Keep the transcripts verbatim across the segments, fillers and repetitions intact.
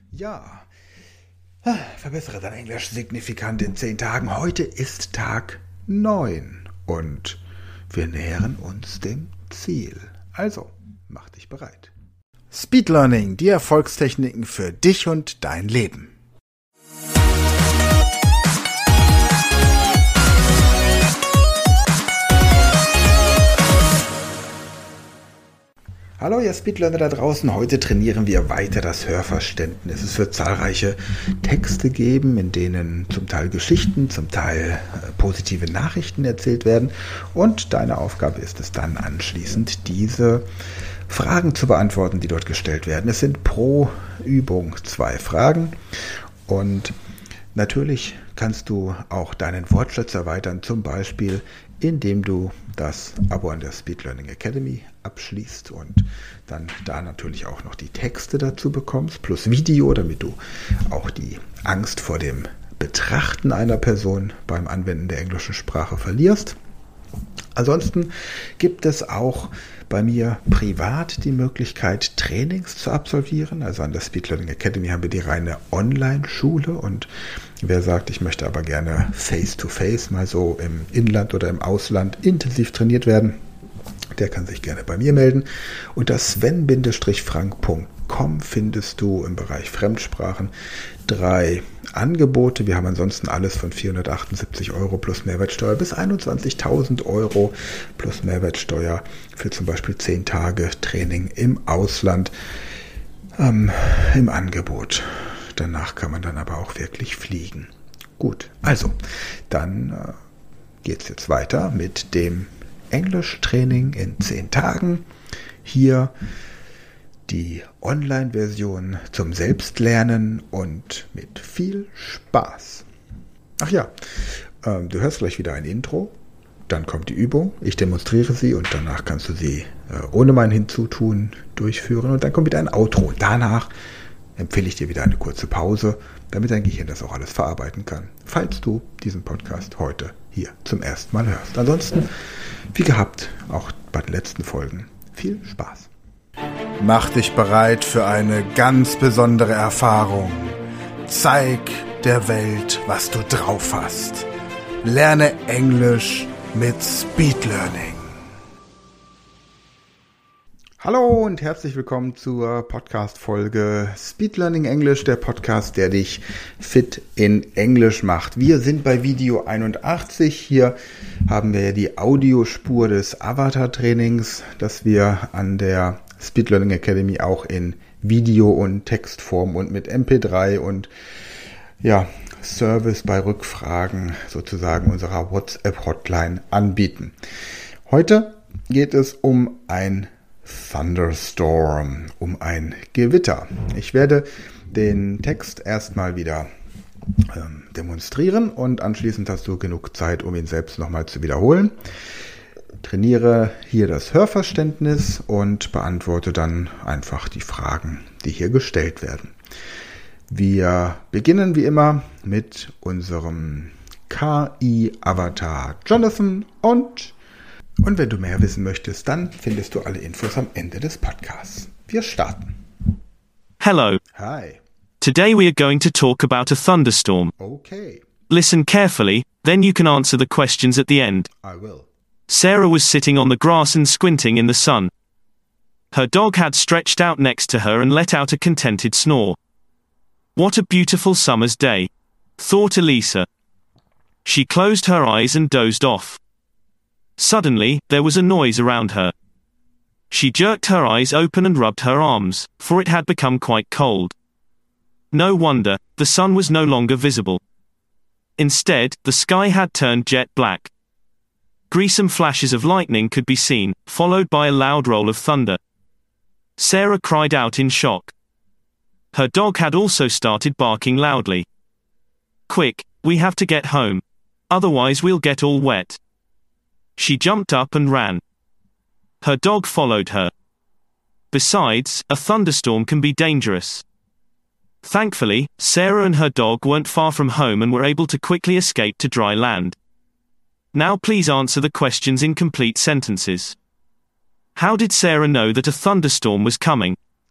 Ja, verbessere dein Englisch signifikant in zehn Tagen. Heute ist Tag neun und wir nähern uns dem Ziel. Also, mach dich bereit. Speed Learning, die Erfolgstechniken für dich und dein Leben. Hallo ihr Speedlearner da draußen, heute trainieren wir weiter das Hörverständnis. Es wird zahlreiche Texte geben, in denen zum Teil Geschichten, zum Teil äh, positive Nachrichten erzählt werden und deine Aufgabe ist es dann anschließend, diese Fragen zu beantworten, die dort gestellt werden. Es sind pro Übung zwei Fragen und natürlich kannst du auch deinen Wortschatz erweitern, zum Beispiel indem du das Abo an der Speed Learning Academy abschließt und dann da natürlich auch noch die Texte dazu bekommst, plus Video, damit du auch die Angst vor dem Betrachten einer Person beim Anwenden der englischen Sprache verlierst. Ansonsten gibt es auch bei mir privat die Möglichkeit, Trainings zu absolvieren. Also an der Speed Learning Academy haben wir die reine Online-Schule und wer sagt, ich möchte aber gerne face-to-face mal so im Inland oder im Ausland intensiv trainiert werden, der kann sich gerne bei mir melden. Unter sven frank punkt com findest du im Bereich Fremdsprachen drei Angebote. Wir haben ansonsten alles von vierhundertachtundsiebzig Euro plus Mehrwertsteuer bis einundzwanzigtausend Euro plus Mehrwertsteuer für zum Beispiel zehn Tage Training im Ausland ähm, im Angebot. Danach kann man dann aber auch wirklich fliegen. Gut, also dann äh, geht es jetzt weiter mit dem Englischtraining in zehn Tagen. Hier die Online-Version zum Selbstlernen und mit viel Spaß. Ach ja, äh, du hörst gleich wieder ein Intro, dann kommt die Übung, ich demonstriere sie und danach kannst du sie äh, ohne mein Hinzutun durchführen und dann kommt wieder ein Outro. Danach empfehle ich dir wieder eine kurze Pause, damit dein Gehirn das auch alles verarbeiten kann, falls du diesen Podcast heute hier zum ersten Mal hörst. Ansonsten, wie gehabt, auch bei den letzten Folgen, viel Spaß. Mach dich bereit für eine ganz besondere Erfahrung. Zeig der Welt, was du drauf hast. Lerne Englisch mit Speed Learning. Hallo und herzlich willkommen zur Podcast-Folge Speed Learning Englisch, der Podcast, der dich fit in Englisch macht. Wir sind bei Video einundachtzig. Hier haben wir die Audiospur des Avatar-Trainings, das wir an der Speed Learning Academy auch in Video- und Textform und mit M P drei und ja, Service bei Rückfragen sozusagen unserer WhatsApp-Hotline anbieten. Heute geht es um ein Thunderstorm, um ein Gewitter. Ich werde den Text erstmal wieder ähm, demonstrieren und anschließend hast du genug Zeit, um ihn selbst nochmal zu wiederholen. Trainiere hier das Hörverständnis und beantworte dann einfach die Fragen, die hier gestellt werden. Wir beginnen wie immer mit unserem K I-Avatar Jonathan und Und wenn du mehr wissen möchtest, dann findest du alle Infos am Ende des Podcasts. Wir starten. Hello. Hi. Today we are going to talk about a thunderstorm. Okay. Listen carefully, then you can answer the questions at the end. I will. Sarah was sitting on the grass and squinting in the sun. Her dog had stretched out next to her and let out a contented snore. What a beautiful summer's day, thought Elisa. She closed her eyes and dozed off. Suddenly, there was a noise around her. She jerked her eyes open and rubbed her arms, for it had become quite cold. No wonder, the sun was no longer visible. Instead, the sky had turned jet black. Gruesome flashes of lightning could be seen, followed by a loud roll of thunder. Sarah cried out in shock. Her dog had also started barking loudly. Quick, we have to get home. Otherwise we'll get all wet. She jumped up and ran. Her dog followed her. Besides, a thunderstorm can be dangerous. Thankfully, Sarah and her dog weren't far from home and were able to quickly escape to dry land. Now please answer the questions in complete sentences. How did Sarah know that a thunderstorm was coming?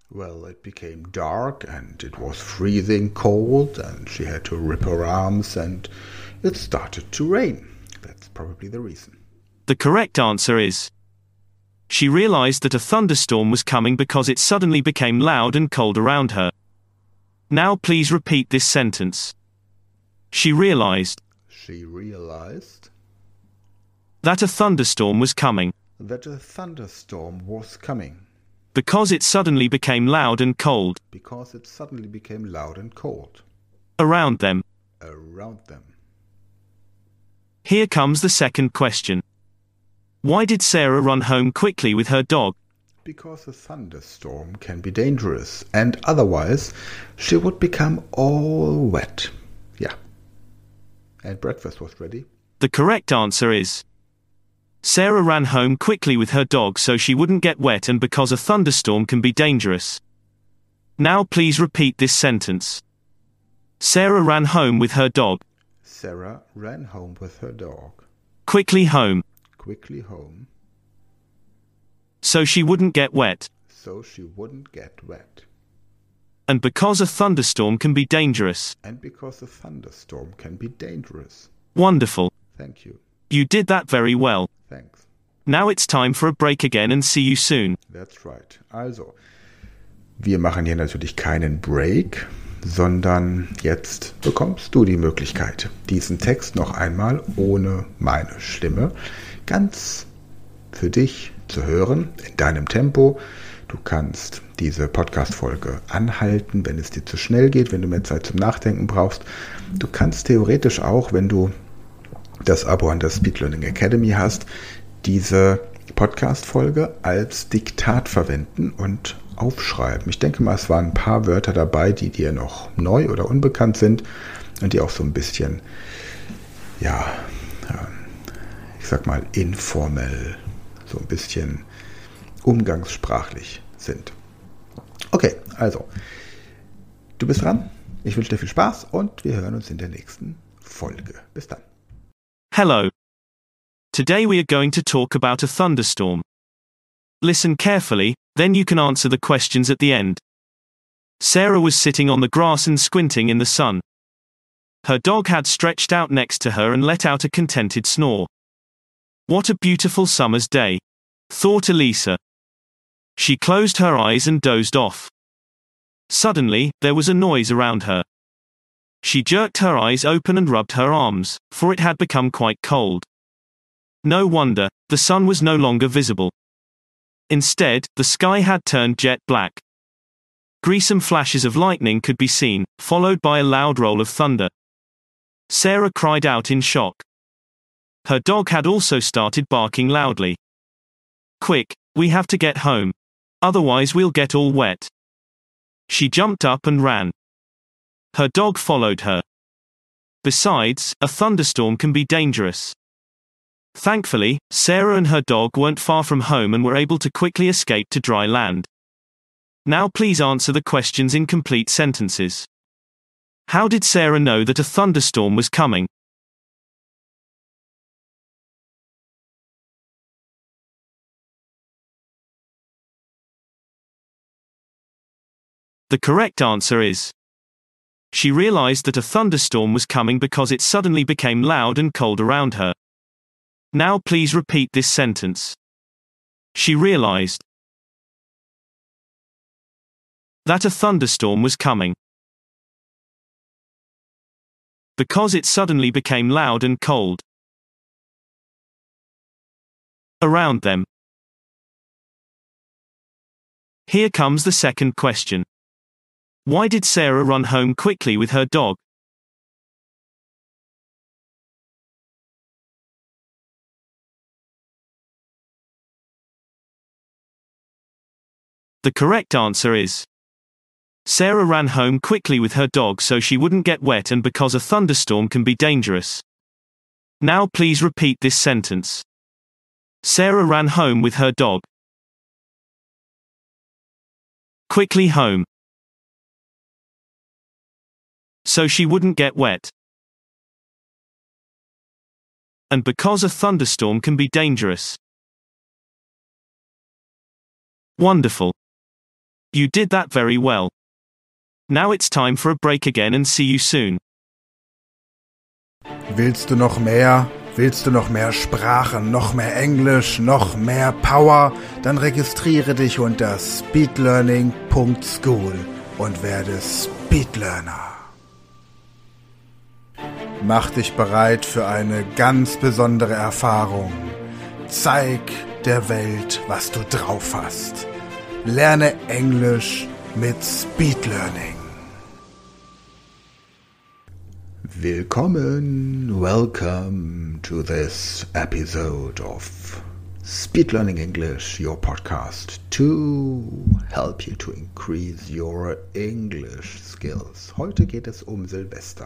Well, it became dark and it was freezing cold and she had to rip her arms and it started to rain. That's probably the reason. The correct answer is: she realized that a thunderstorm was coming because it suddenly became loud and cold around her. Now please repeat this sentence. She realized. She realized. That a thunderstorm was coming. That a thunderstorm was coming. Because it suddenly became loud and cold. Because it suddenly became loud and cold. Around them. Around them. Here comes the second question. Why did Sarah run home quickly with her dog? Because a thunderstorm can be dangerous, and otherwise she would become all wet. Yeah. And breakfast was ready. The correct answer is: Sarah ran home quickly with her dog so she wouldn't get wet and because a thunderstorm can be dangerous. Now please repeat this sentence. Sarah ran home with her dog. Sarah ran home with her dog. Quickly home. Quickly home. So she wouldn't get wet. So she wouldn't get wet. And because a thunderstorm can be dangerous. And because a thunderstorm can be dangerous. Wonderful. Thank you. You did that very well. Thanks. Now it's time for a break again and see you soon. That's right. Also, wir machen hier natürlich keinen Break, sondern jetzt bekommst du die Möglichkeit, diesen Text noch einmal ohne meine Stimme ganz für dich zu hören, in deinem Tempo. Du kannst diese Podcast-Folge anhalten, wenn es dir zu schnell geht, wenn du mehr Zeit zum Nachdenken brauchst. Du kannst theoretisch auch, wenn du das Abo an der Speed Learning Academy hast, diese Podcast-Folge als Diktat verwenden und aufschreiben. Ich denke mal, es waren ein paar Wörter dabei, die dir noch neu oder unbekannt sind und die auch so ein bisschen, ja, ich sag mal, informell, so ein bisschen umgangssprachlich sind. Okay, also, du bist dran. Ich wünsche dir viel Spaß und wir hören uns in der nächsten Folge. Bis dann. Hello. Today we are going to talk about a thunderstorm. Listen carefully, then you can answer the questions at the end. Sarah was sitting on the grass and squinting in the sun. Her dog had stretched out next to her and let out a contented snore. What a beautiful summer's day, thought Elisa. She closed her eyes and dozed off. Suddenly, there was a noise around her. She jerked her eyes open and rubbed her arms, for it had become quite cold. No wonder, the sun was no longer visible. Instead, the sky had turned jet black. Gruesome flashes of lightning could be seen, followed by a loud roll of thunder. Sarah cried out in shock. Her dog had also started barking loudly. Quick, we have to get home. Otherwise we'll get all wet. She jumped up and ran. Her dog followed her. Besides, a thunderstorm can be dangerous. Thankfully, Sarah and her dog weren't far from home and were able to quickly escape to dry land. Now please answer the questions in complete sentences. How did Sarah know that a thunderstorm was coming? The correct answer is: she realized that a thunderstorm was coming because it suddenly became loud and cold around her. Now please repeat this sentence. She realized that a thunderstorm was coming because it suddenly became loud and cold around them. Here comes the second question. Why did Sarah run home quickly with her dog? The correct answer is: Sarah ran home quickly with her dog so she wouldn't get wet and because a thunderstorm can be dangerous. Now please repeat this sentence. Sarah ran home with her dog. Quickly home. So she wouldn't get wet. And because a thunderstorm can be dangerous. Wonderful. You did that very well. Now it's time for a break again and see you soon. Willst du noch mehr? Willst du noch mehr Sprachen, noch mehr Englisch, noch mehr Power? Dann registriere dich unter speedlearning punkt school und werde Speedlearner. Mach dich bereit für eine ganz besondere Erfahrung. Zeig der Welt, was du drauf hast. Lerne Englisch mit Speedlearning. Willkommen, welcome to this episode of Speed Learning English, your podcast to help you to increase your English skills. Heute geht es um Silvester.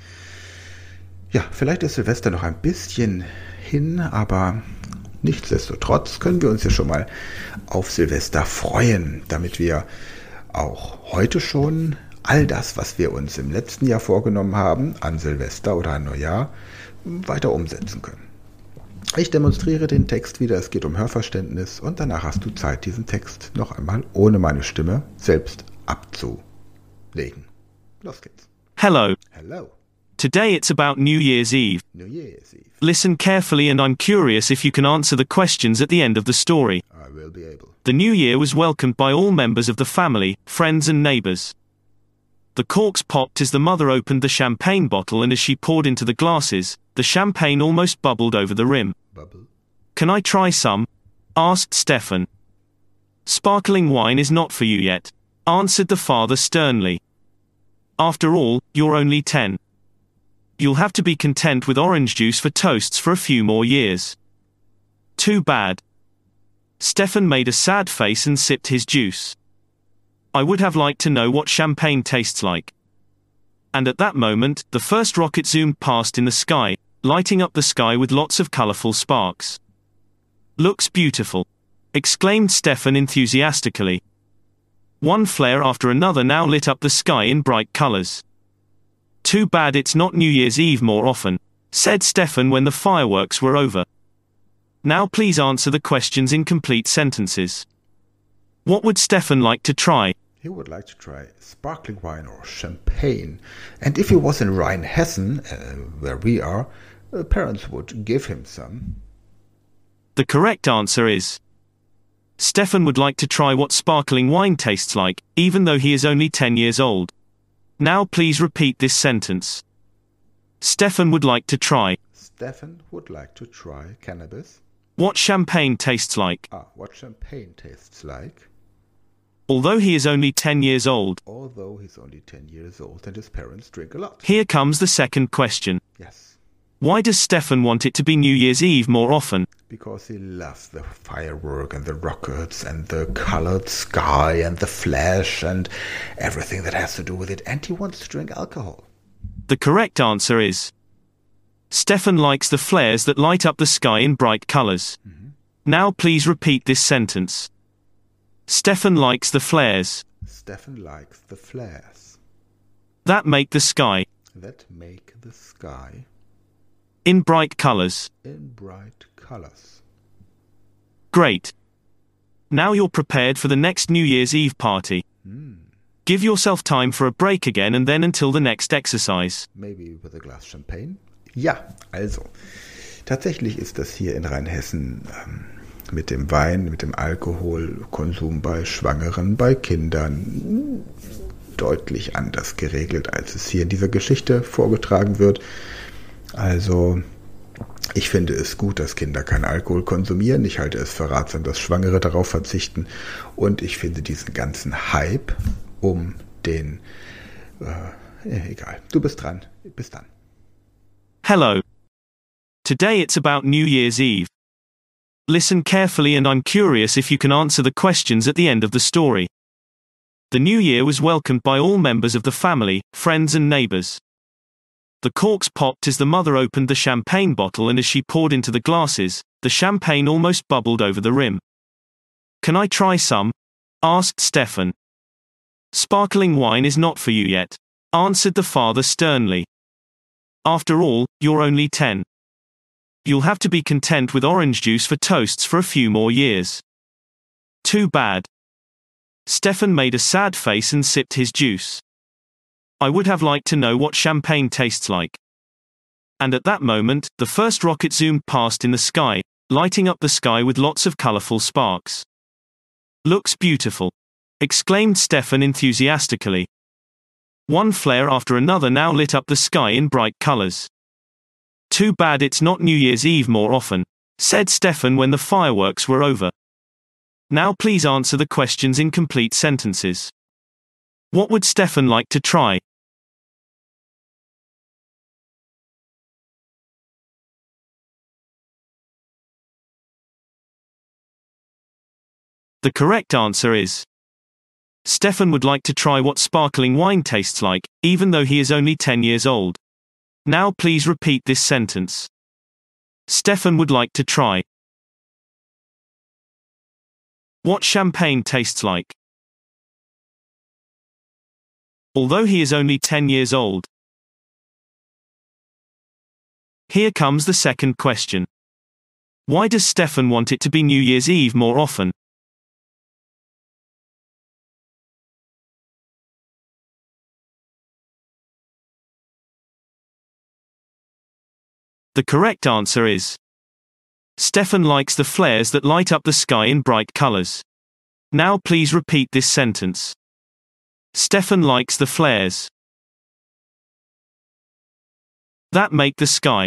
Ja, vielleicht ist Silvester noch ein bisschen hin, aber nichtsdestotrotz können wir uns ja schon mal auf Silvester freuen, damit wir auch heute schon all das, was wir uns im letzten Jahr vorgenommen haben, an Silvester oder an Neujahr, weiter umsetzen können. Ich demonstriere den Text wieder, es geht um Hörverständnis und danach hast du Zeit, diesen Text noch einmal ohne meine Stimme selbst abzulegen. Los geht's. Hello. Hello. Today it's about New Year's Eve. New Year's Eve. Listen carefully and I'm curious if you can answer the questions at the end of the story. I will be able. The new year was welcomed by all members of the family, friends and neighbors. The corks popped as the mother opened the champagne bottle and as she poured into the glasses, the champagne almost bubbled over the rim. Bubble. Can I try some? Asked Stefan. Sparkling wine is not for you yet, answered the father sternly. After all, you're only ten. You'll have to be content with orange juice for toasts for a few more years. Too bad. Stefan made a sad face and sipped his juice. I would have liked to know what champagne tastes like. And at that moment, the first rocket zoomed past in the sky, lighting up the sky with lots of colorful sparks. Looks beautiful, exclaimed Stefan enthusiastically. One flare after another now lit up the sky in bright colors. Too bad it's not New Year's Eve more often, said Stefan when the fireworks were over. Now please answer the questions in complete sentences. What would Stefan like to try? He would like to try sparkling wine or champagne. And if he was in Rheinhessen, uh, where we are, uh, parents would give him some. The correct answer is Stefan would like to try what sparkling wine tastes like, even though he is only ten years old. Now please repeat this sentence. Stefan would like to try. Stefan would like to try cannabis. What champagne tastes like. Ah, what champagne tastes like. Although he is only ten years old. Although he's only ten years old and his parents drink a lot. Here comes the second question. Yes. Why does Stefan want it to be New Year's Eve more often? Because he loves the firework and the rockets and the colored sky and the flash and everything that has to do with it. And he wants to drink alcohol. The correct answer is Stefan likes the flares that light up the sky in bright colors. Mm-hmm. Now please repeat this sentence. Stefan likes the flares. Stefan likes the flares. That make the sky. That make the sky. In bright colors. In bright colors. Great. Now you're prepared for the next New Year's Eve party. Mm. Give yourself time for a break again and then until the next exercise. Maybe with a glass champagne? Ja, also. Tatsächlich ist das hier in Rheinhessen ähm, mit dem Wein, mit dem Alkoholkonsum bei Schwangeren, bei Kindern deutlich anders geregelt, als es hier in dieser Geschichte vorgetragen wird. Also, ich finde es gut, dass Kinder keinen Alkohol konsumieren. Ich halte es für ratsam, dass Schwangere darauf verzichten. Und ich finde diesen ganzen Hype um den... Äh, egal, du bist dran. Bis dann. Hello. Today it's about New Year's Eve. Listen carefully and I'm curious if you can answer the questions at the end of the story. The new year was welcomed by all members of the family, friends and neighbors. The corks popped as the mother opened the champagne bottle and as she poured into the glasses, the champagne almost bubbled over the rim. Can I try some? Asked Stefan. Sparkling wine is not for you yet, answered the father sternly. After all, you're only ten. You'll have to be content with orange juice for toasts for a few more years. Too bad. Stefan made a sad face and sipped his juice. I would have liked to know what champagne tastes like. And at that moment, the first rocket zoomed past in the sky, lighting up the sky with lots of colorful sparks. Looks beautiful, exclaimed Stefan enthusiastically. One flare after another now lit up the sky in bright colors. Too bad it's not New Year's Eve more often, said Stefan when the fireworks were over. Now please answer the questions in complete sentences. What would Stefan like to try? The correct answer is Stefan would like to try what sparkling wine tastes like, even though he is only ten years old. Now please repeat this sentence. Stefan would like to try what champagne tastes like. Although he is only ten years old. Here comes the second question. Why does Stefan want it to be New Year's Eve more often? The correct answer is Stefan likes the flares that light up the sky in bright colors. Now please repeat this sentence. Stefan likes the flares that make the sky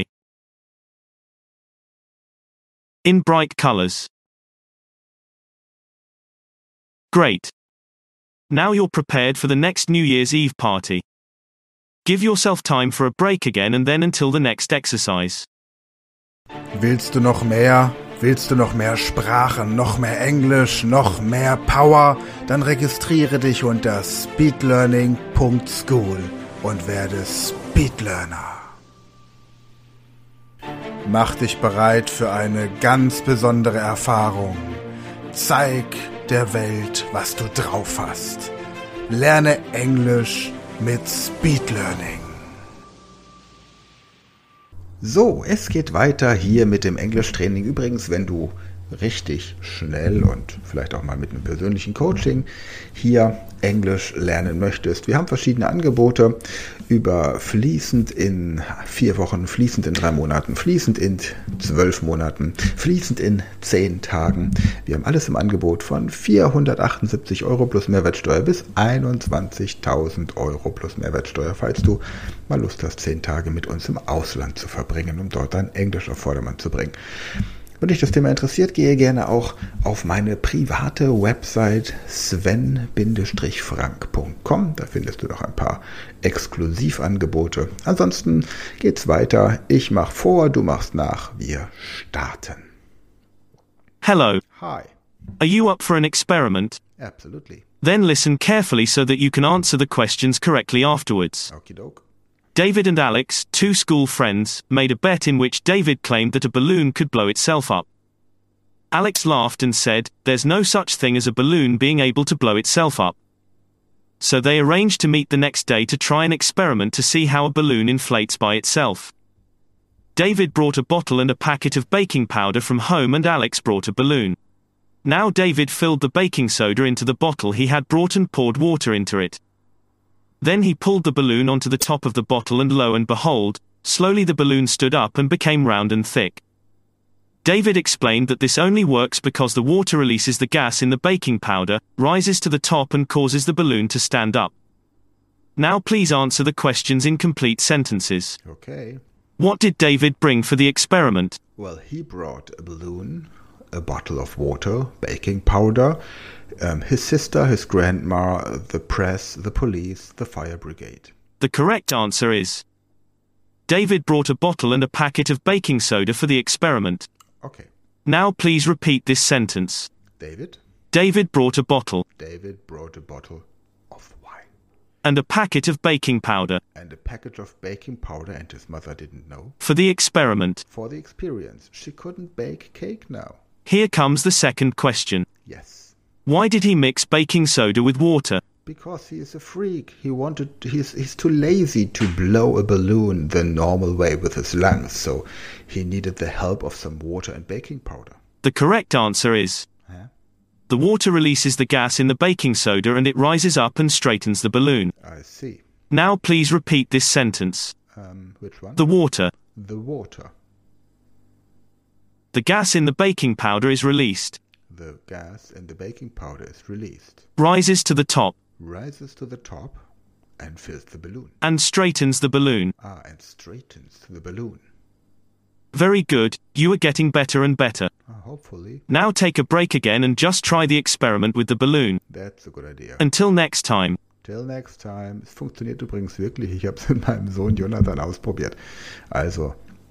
in bright colors. Great. Now you're prepared for the next New Year's Eve party. Give yourself time for a break again and then until the next exercise. Willst du noch mehr? Willst du noch mehr Sprachen, noch mehr Englisch, noch mehr Power? Dann registriere dich unter speedlearning punkt school und werde Speedlearner. Mach dich bereit für eine ganz besondere Erfahrung. Zeig der Welt, was du drauf hast. Lerne Englisch mit Speedlearning. So, es geht weiter hier mit dem Englischtraining. Übrigens, wenn du richtig schnell und vielleicht auch mal mit einem persönlichen Coaching hier Englisch lernen möchtest. Wir haben verschiedene Angebote über fließend in vier Wochen, fließend in drei Monaten, fließend in zwölf Monaten, fließend in zehn Tagen. Wir haben alles im Angebot von vierhundertachtundsiebzig Euro plus Mehrwertsteuer bis einundzwanzigtausend Euro plus Mehrwertsteuer, falls du mal Lust hast, zehn Tage mit uns im Ausland zu verbringen, um dort dein Englisch auf Vordermann zu bringen. Wenn dich das Thema interessiert, gehe gerne auch auf meine private Website sven frank punkt com. Da findest du noch ein paar Exklusivangebote. Ansonsten geht's weiter. Ich mach vor, du machst nach. Wir starten. Hello. Hi. Are you up for an experiment? Absolutely. Then listen carefully so that you can answer the questions correctly afterwards. Okie doke. David and Alex, two school friends, made a bet in which David claimed that a balloon could blow itself up. Alex laughed and said, "There's no such thing as a balloon being able to blow itself up." So they arranged to meet the next day to try an experiment to see how a balloon inflates by itself. David brought a bottle and a packet of baking powder from home and Alex brought a balloon. Now David filled the baking soda into the bottle he had brought and poured water into it. Then he pulled the balloon onto the top of the bottle and lo and behold, slowly the balloon stood up and became round and thick. David explained that this only works because the water releases the gas in the baking powder, rises to the top and causes the balloon to stand up. Now please answer the questions in complete sentences. Okay. What did David bring for the experiment? Well, he brought a balloon, a bottle of water, baking powder, um, his sister, his grandma, the press, the police, the fire brigade. The correct answer is David brought a bottle and a packet of baking soda for the experiment. Okay. Now please repeat this sentence. David? David brought a bottle. David brought a bottle of wine. And a packet of baking powder. And a package of baking powder, and his mother didn't know. For the experiment. For the experience. She couldn't bake cake now. Here comes the second question. Yes. Why did he mix baking soda with water? Because he is a freak. He wanted, he's, he's too lazy to blow a balloon the normal way with his lungs, so he needed the help of some water and baking powder. The correct answer is huh? The water releases the gas in the baking soda and it rises up and straightens the balloon. I see. Now please repeat this sentence. Um, which one? The water. The water. The gas in the baking powder is released. The gas in the baking powder is released. Rises to the top. Rises to the top and fills the balloon. And straightens the balloon. Ah, and straightens the balloon. Very good, you are getting better and better. Ah, hopefully. Now take a break again and just try the experiment with the balloon. That's a good idea. Until next time. Till next time. Es funktioniert übrigens wirklich. Ich habe es mit meinem Sohn Jonathan ausprobiert. Also,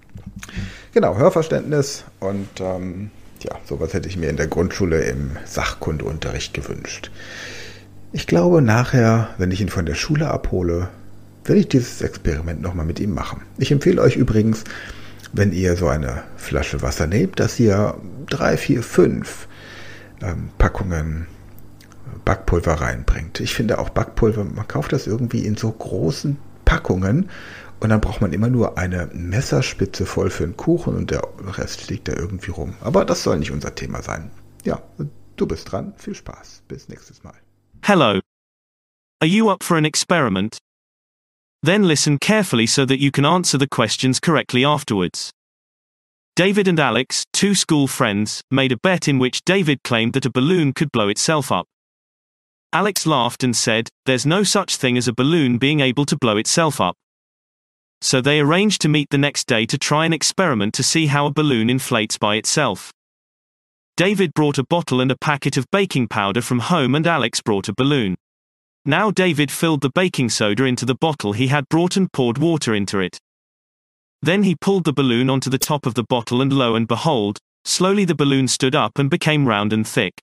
genau, Hörverständnis. Und ähm, ja, sowas hätte ich mir in der Grundschule im Sachkundeunterricht gewünscht. Ich glaube, nachher, wenn ich ihn von der Schule abhole, werde ich dieses Experiment nochmal mit ihm machen. Ich empfehle euch übrigens, wenn ihr so eine Flasche Wasser nehmt, dass ihr drei, vier, fünf ähm, Packungen Backpulver reinbringt. Ich finde auch Backpulver, man kauft das irgendwie in so großen Packungen und dann braucht man immer nur eine Messerspitze voll für einen Kuchen und der Rest liegt da irgendwie rum. Aber das soll nicht unser Thema sein. Ja, du bist dran. Viel Spaß. Bis nächstes Mal. Hello. Are you up for an experiment? Then listen carefully so that you can answer the questions correctly afterwards. David and Alex, two school friends, made a bet in which David claimed that a balloon could blow itself up. Alex laughed and said, "There's no such thing as a balloon being able to blow itself up." So they arranged to meet the next day to try an experiment to see how a balloon inflates by itself. David brought a bottle and a packet of baking powder from home and Alex brought a balloon. Now David filled the baking soda into the bottle he had brought and poured water into it. Then he pulled the balloon onto the top of the bottle and lo and behold, slowly the balloon stood up and became round and thick.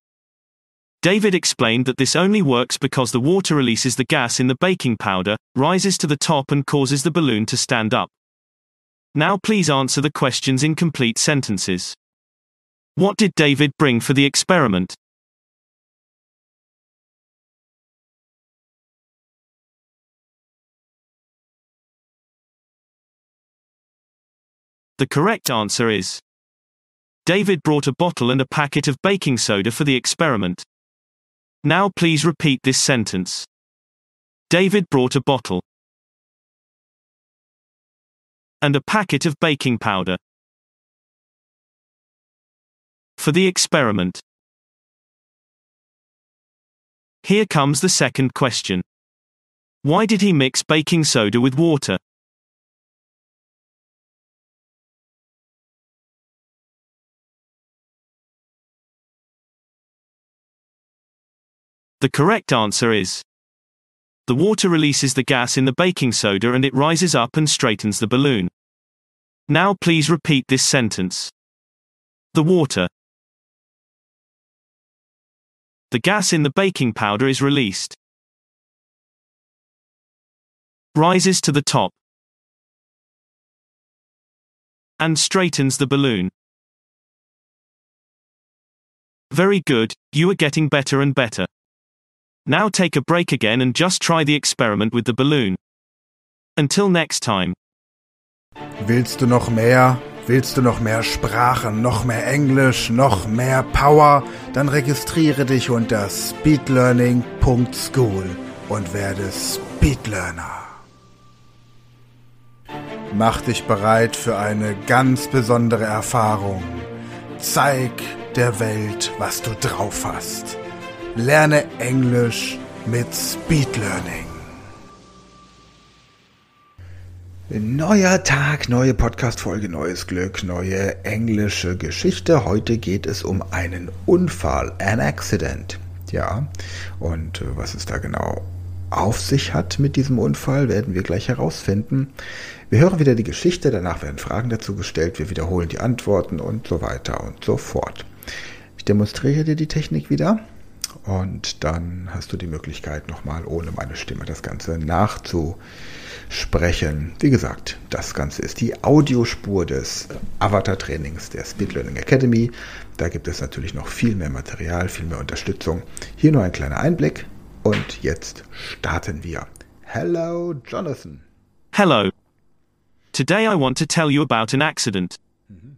David explained that this only works because the water releases the gas in the baking powder, rises to the top and causes the balloon to stand up. Now please answer the questions in complete sentences. What did David bring for the experiment? The correct answer is David brought a bottle and a packet of baking soda for the experiment. Now please repeat this sentence. David brought a bottle and a packet of baking powder for the experiment. Here comes the second question. Why did he mix baking soda with water? The correct answer is the water releases the gas in the baking soda and it rises up and straightens the balloon. Now please repeat this sentence. The water. The gas in the baking powder is released. Rises to the top. And straightens the balloon. Very good, you are getting better and better. Now take a break again and just try the experiment with the balloon. Until next time. Willst du noch mehr? Willst du noch mehr Sprachen, noch mehr Englisch, noch mehr Power? Dann registriere dich unter speedlearning punkt school und werde Speedlearner. Mach dich bereit für eine ganz besondere Erfahrung. Zeig der Welt, was du drauf hast. Lerne Englisch mit Speedlearning. Neuer Tag, neue Podcast-Folge, neues Glück, neue englische Geschichte. Heute geht es um einen Unfall, an accident. Ja, und was es da genau auf sich hat mit diesem Unfall, werden wir gleich herausfinden. Wir hören wieder die Geschichte, danach werden Fragen dazu gestellt, wir wiederholen die Antworten und so weiter und so fort. Ich demonstriere dir die Technik wieder. Und dann hast du die Möglichkeit, nochmal ohne meine Stimme das Ganze nachzusprechen. Wie gesagt, das Ganze ist die Audiospur des Avatar-Trainings der Speed Learning Academy. Da gibt es natürlich noch viel mehr Material, viel mehr Unterstützung. Hier nur ein kleiner Einblick und jetzt starten wir. Hello, Jonathan. Hello. Today I want to tell you about an accident. Mm-hmm.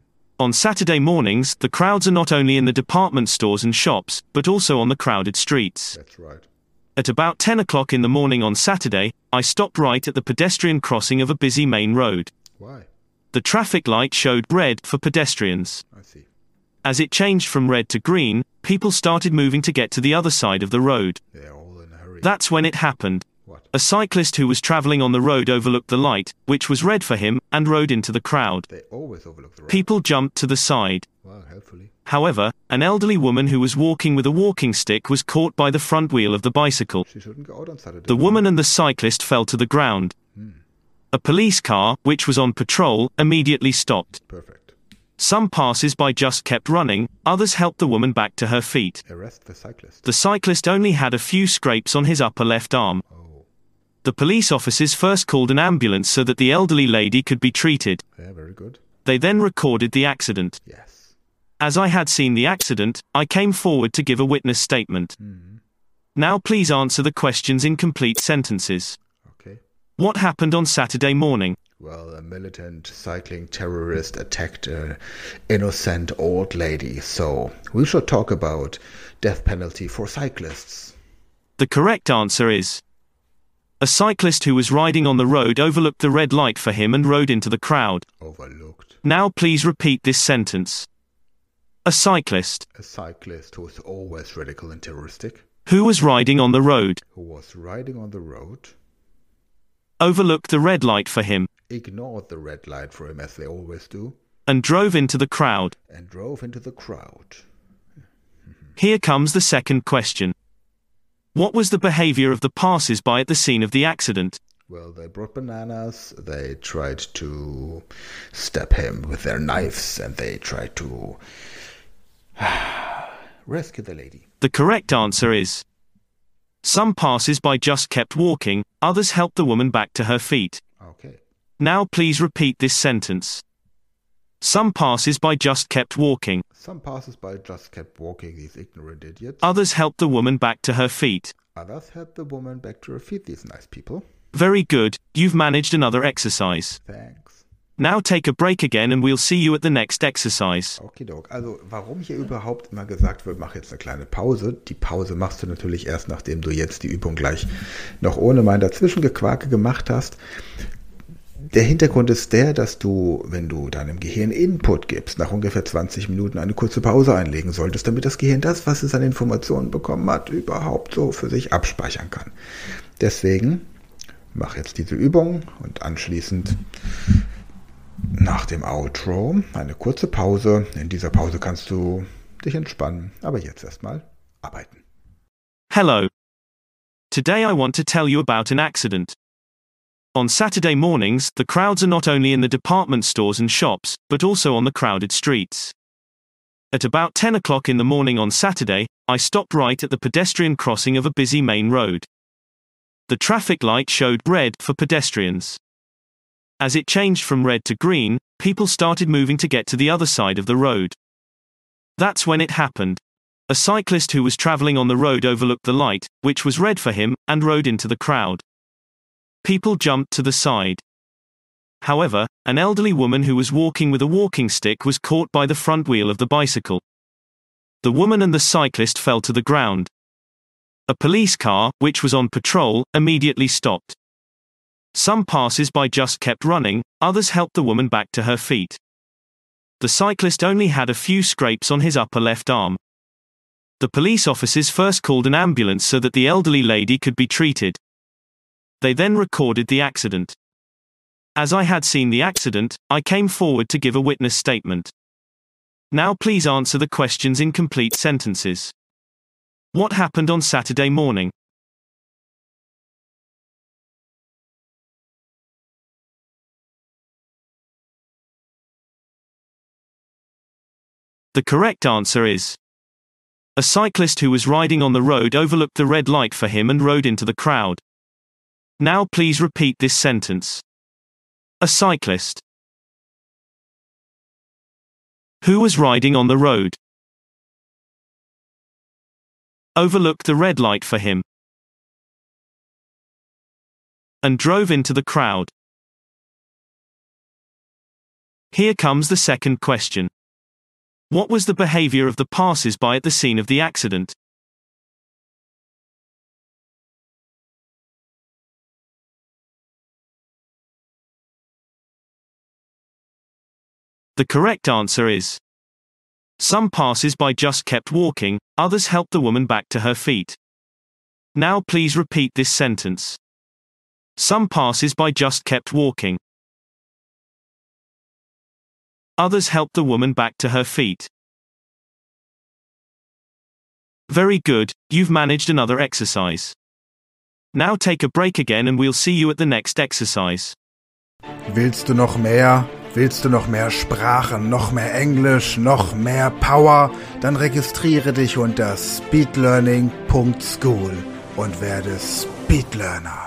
On Saturday mornings, the crowds are not only in the department stores and shops, but also on the crowded streets. That's right. At about ten o'clock in the morning on Saturday, I stopped right at the pedestrian crossing of a busy main road. Why? The traffic light showed red for pedestrians. I see. As it changed from red to green, people started moving to get to the other side of the road. They're all in a hurry. That's when it happened. What? A cyclist who was traveling on the road overlooked the light, which was red for him, and rode into the crowd. They always overlook the road. People jumped to the side. Wow, helpfully. However, an elderly woman who was walking with a walking stick was caught by the front wheel of the bicycle. She shouldn't go out on Saturday. The woman and the cyclist fell to the ground. Hmm. A police car, which was on patrol, immediately stopped. Perfect. Some passers-by just kept running, others helped the woman back to her feet. Arrest the cyclist. The cyclist only had a few scrapes on his upper left arm. Oh. The police officers first called an ambulance so that the elderly lady could be treated. Yeah, very good. They then recorded the accident. Yes. As I had seen the accident, I came forward to give a witness statement. Mm. Now please answer the questions in complete sentences. Okay. What happened on Saturday morning? Well, a militant cycling terrorist attacked an innocent old lady, so we should talk about death penalty for cyclists. The correct answer is: a cyclist who was riding on the road overlooked the red light for him and rode into the crowd. Overlooked. Now please repeat this sentence. A cyclist. A cyclist who was always radical and terroristic. Who was riding on the road. Who was riding on the road. Overlooked the red light for him. Ignored the red light for him as they always do. And drove into the crowd. And drove into the crowd. Here comes the second question. What was the behavior of the passers-by at the scene of the accident? Well, they brought bananas, they tried to stab him with their knives, and they tried to rescue the lady. The correct answer is: some passers-by just kept walking, others helped the woman back to her feet. Okay. Now please repeat this sentence. Some passers-by just kept walking. Some passers-by just kept walking, these ignorant idiots. Others helped the woman back to her feet. Others helped the woman back to her feet, these nice people. Very good, you've managed another exercise. Thanks. Now take a break again and we'll see you at the next exercise. Okidok. Also, warum hier überhaupt immer gesagt wird, mach jetzt eine kleine Pause. Die Pause machst du natürlich erst, nachdem du jetzt die Übung gleich noch ohne mein Dazwischengequake gemacht hast. Der Hintergrund ist der, dass du, wenn du deinem Gehirn Input gibst, nach ungefähr zwanzig Minuten eine kurze Pause einlegen solltest, damit das Gehirn das, was es an Informationen bekommen hat, überhaupt so für sich abspeichern kann. Deswegen mach jetzt diese Übung und anschließend nach dem Outro eine kurze Pause. In dieser Pause kannst du dich entspannen, aber jetzt erstmal arbeiten. Hello. Today I want to tell you about an accident. On Saturday mornings, the crowds are not only in the department stores and shops, but also on the crowded streets. At about ten o'clock in the morning on Saturday, I stopped right at the pedestrian crossing of a busy main road. The traffic light showed red for pedestrians. As it changed from red to green, people started moving to get to the other side of the road. That's when it happened. A cyclist who was traveling on the road overlooked the light, which was red for him, and rode into the crowd. People jumped to the side. However, an elderly woman who was walking with a walking stick was caught by the front wheel of the bicycle. The woman and the cyclist fell to the ground. A police car, which was on patrol, immediately stopped. Some passers-by just kept running, others helped the woman back to her feet. The cyclist only had a few scrapes on his upper left arm. The police officers first called an ambulance so that the elderly lady could be treated. They then recorded the accident. As I had seen the accident, I came forward to give a witness statement. Now please answer the questions in complete sentences. What happened on Saturday morning? The correct answer is: a cyclist who was riding on the road overlooked the red light for him and rode into the crowd. Now please repeat this sentence. A cyclist. Who was riding on the road. Overlooked the red light for him. And drove into the crowd. Here comes the second question. What was the behavior of the passers-by at the scene of the accident? The correct answer is: some passers-by just kept walking, others helped the woman back to her feet. Now please repeat this sentence. Some passers-by just kept walking. Others helped the woman back to her feet. Very good, you've managed another exercise. Now take a break again and we'll see you at the next exercise. Willst du noch mehr? Willst du noch mehr Sprachen, noch mehr Englisch, noch mehr Power? Dann registriere dich unter speedlearning punkt school und werde Speedlearner.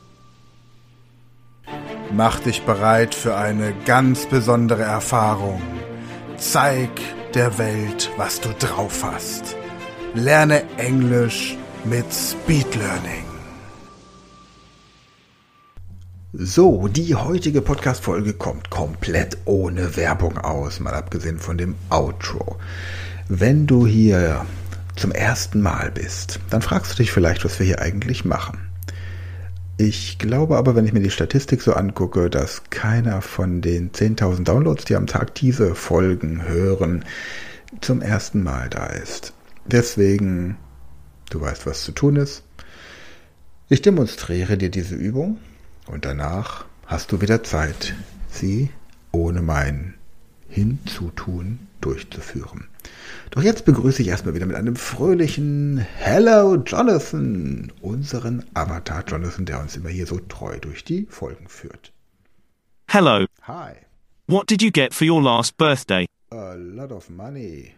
Mach dich bereit für eine ganz besondere Erfahrung. Zeig der Welt, was du drauf hast. Lerne Englisch mit Speedlearning. So, die heutige Podcast-Folge kommt komplett ohne Werbung aus, mal abgesehen von dem Outro. Wenn du hier zum ersten Mal bist, dann fragst du dich vielleicht, was wir hier eigentlich machen. Ich glaube aber, wenn ich mir die Statistik so angucke, dass keiner von den zehntausend Downloads, die am Tag diese Folgen hören, zum ersten Mal da ist. Deswegen, du weißt, was zu tun ist. Ich demonstriere dir diese Übung und danach hast du wieder Zeit, sie ohne mein Hinzutun durchzuführen. Doch jetzt begrüße ich erstmal wieder mit einem fröhlichen Hello Jonathan, unseren Avatar Jonathan, der uns immer hier so treu durch die Folgen führt. Hello. Hi. What did you get for your last birthday? A lot of money.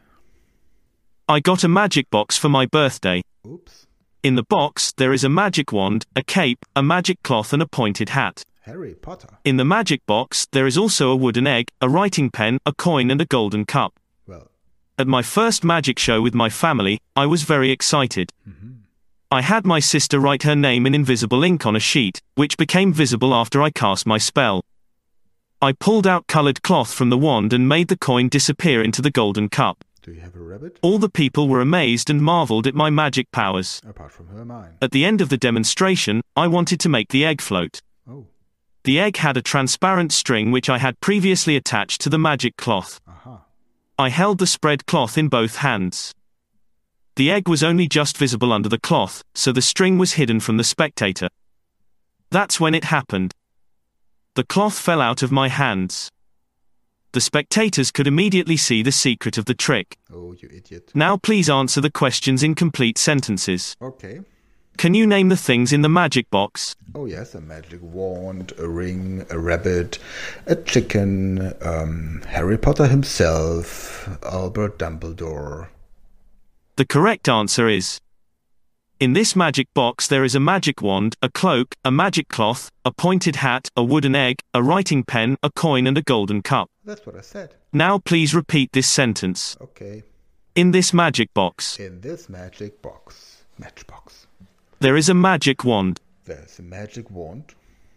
I got a magic box for my birthday. Oops. In the box, there is a magic wand, a cape, a magic cloth and a pointed hat. Harry Potter. In the magic box, there is also a wooden egg, a writing pen, a coin and a golden cup. Well. At my first magic show with my family, I was very excited. Mm-hmm. I had my sister write her name in invisible ink on a sheet, which became visible after I cast my spell. I pulled out colored cloth from the wand and made the coin disappear into the golden cup. Do you have a rabbit? All the people were amazed and marveled at my magic powers. Apart from her, mine. At the end of the demonstration, I wanted to make the egg float. Oh. The egg had a transparent string which I had previously attached to the magic cloth. Aha. I held the spread cloth in both hands. The egg was only just visible under the cloth, so the string was hidden from the spectator. That's when it happened. The cloth fell out of my hands. The spectators could immediately see the secret of the trick. Oh, you idiot. Now please answer the questions in complete sentences. Okay. Can you name the things in the magic box? Oh yes, a magic wand, a ring, a rabbit, a chicken, um, Harry Potter himself, Albert Dumbledore. The correct answer is: in this magic box there is a magic wand, a cloak, a magic cloth, a pointed hat, a wooden egg, a writing pen, a coin and a golden cup. That's what I said. Now please repeat this sentence. Okay. In this magic box, In this magic box, matchbox, there is a magic wand, there's a magic wand,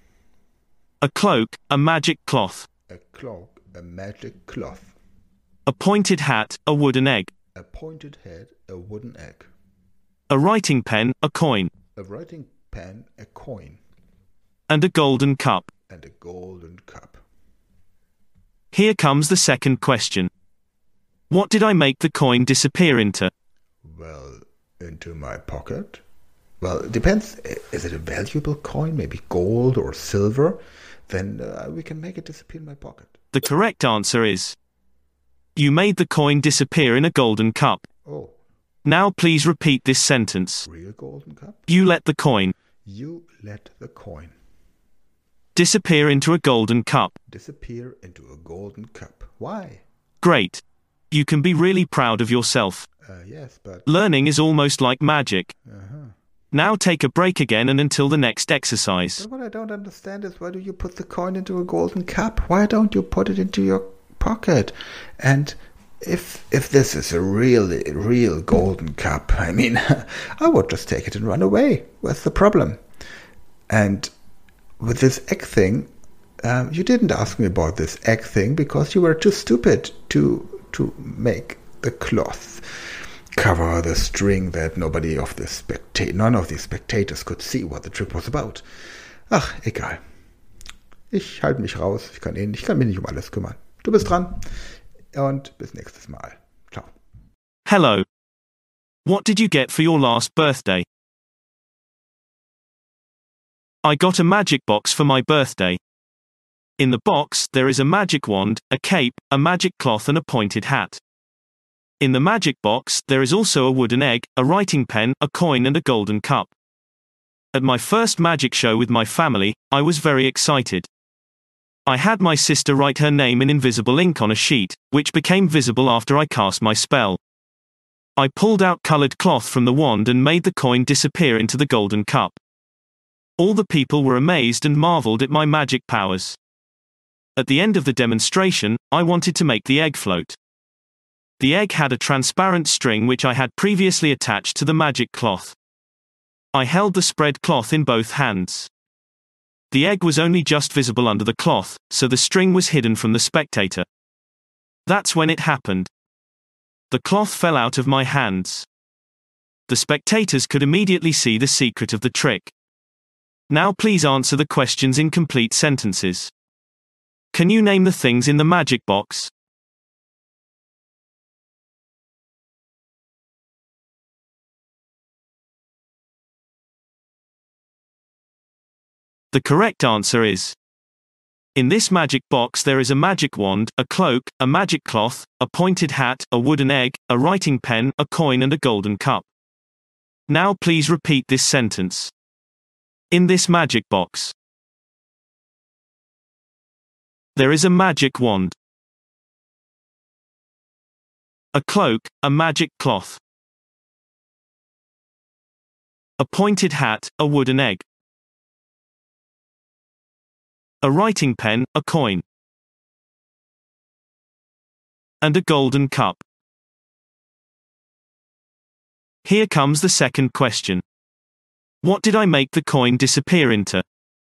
a cloak, a magic cloth, a cloak, a magic cloth, a pointed hat, a wooden egg, a pointed head, a wooden egg, a writing pen, a coin, a writing pen, a coin, and a golden cup. and a golden cup. Here comes the second question. What did I make the coin disappear into? Well, into my pocket. Well, it depends. Is it a valuable coin, maybe gold or silver? Then uh, we can make it disappear in my pocket. The correct answer is: you made the coin disappear in a golden cup. Oh, Now please repeat this sentence. real golden cup? You let the coin You let the coin disappear into a golden cup. disappear into a golden cup. Why? Great. You can be really proud of yourself. Uh, yes, but... Learning is almost like magic. Uh-huh. Now take a break again and until the next exercise. But what I don't understand is, why do you put the coin into a golden cup? Why don't you put it into your pocket? And if if this is a real, real golden cup, I mean, I would just take it and run away. What's the problem? And with this egg thing, um, you didn't ask me about this egg thing because you were too stupid to to make the cloth. Cover the string that nobody of the specta- none of the spectators could see what the trick was about. Ach, egal. Ich halte mich raus. Ich kann, eh, ich kann mich nicht um alles kümmern. Du bist dran. Und bis nächstes Mal. Ciao. Hello. What did you get for your last birthday? I got a magic box for my birthday. In the box, there is a magic wand, a cape, a magic cloth and a pointed hat. In the magic box, there is also a wooden egg, a writing pen, a coin and a golden cup. At my first magic show with my family, I was very excited. I had my sister write her name in invisible ink on a sheet, which became visible after I cast my spell. I pulled out colored cloth from the wand and made the coin disappear into the golden cup. All the people were amazed and marveled at my magic powers. At the end of the demonstration, I wanted to make the egg float. The egg had a transparent string which I had previously attached to the magic cloth. I held the spread cloth in both hands. The egg was only just visible under the cloth, so the string was hidden from the spectator. That's when it happened. The cloth fell out of my hands. The spectators could immediately see the secret of the trick. Now please answer the questions in complete sentences. Can you name the things in the magic box? The correct answer is: in this magic box there is a magic wand, a cloak, a magic cloth, a pointed hat, a wooden egg, a writing pen, a coin and a golden cup. Now please repeat this sentence. In this magic box, there is a magic wand, a cloak, a magic cloth, a pointed hat, a wooden egg, a writing pen, a coin, and a golden cup. Here comes the second question. What did I make the coin disappear into?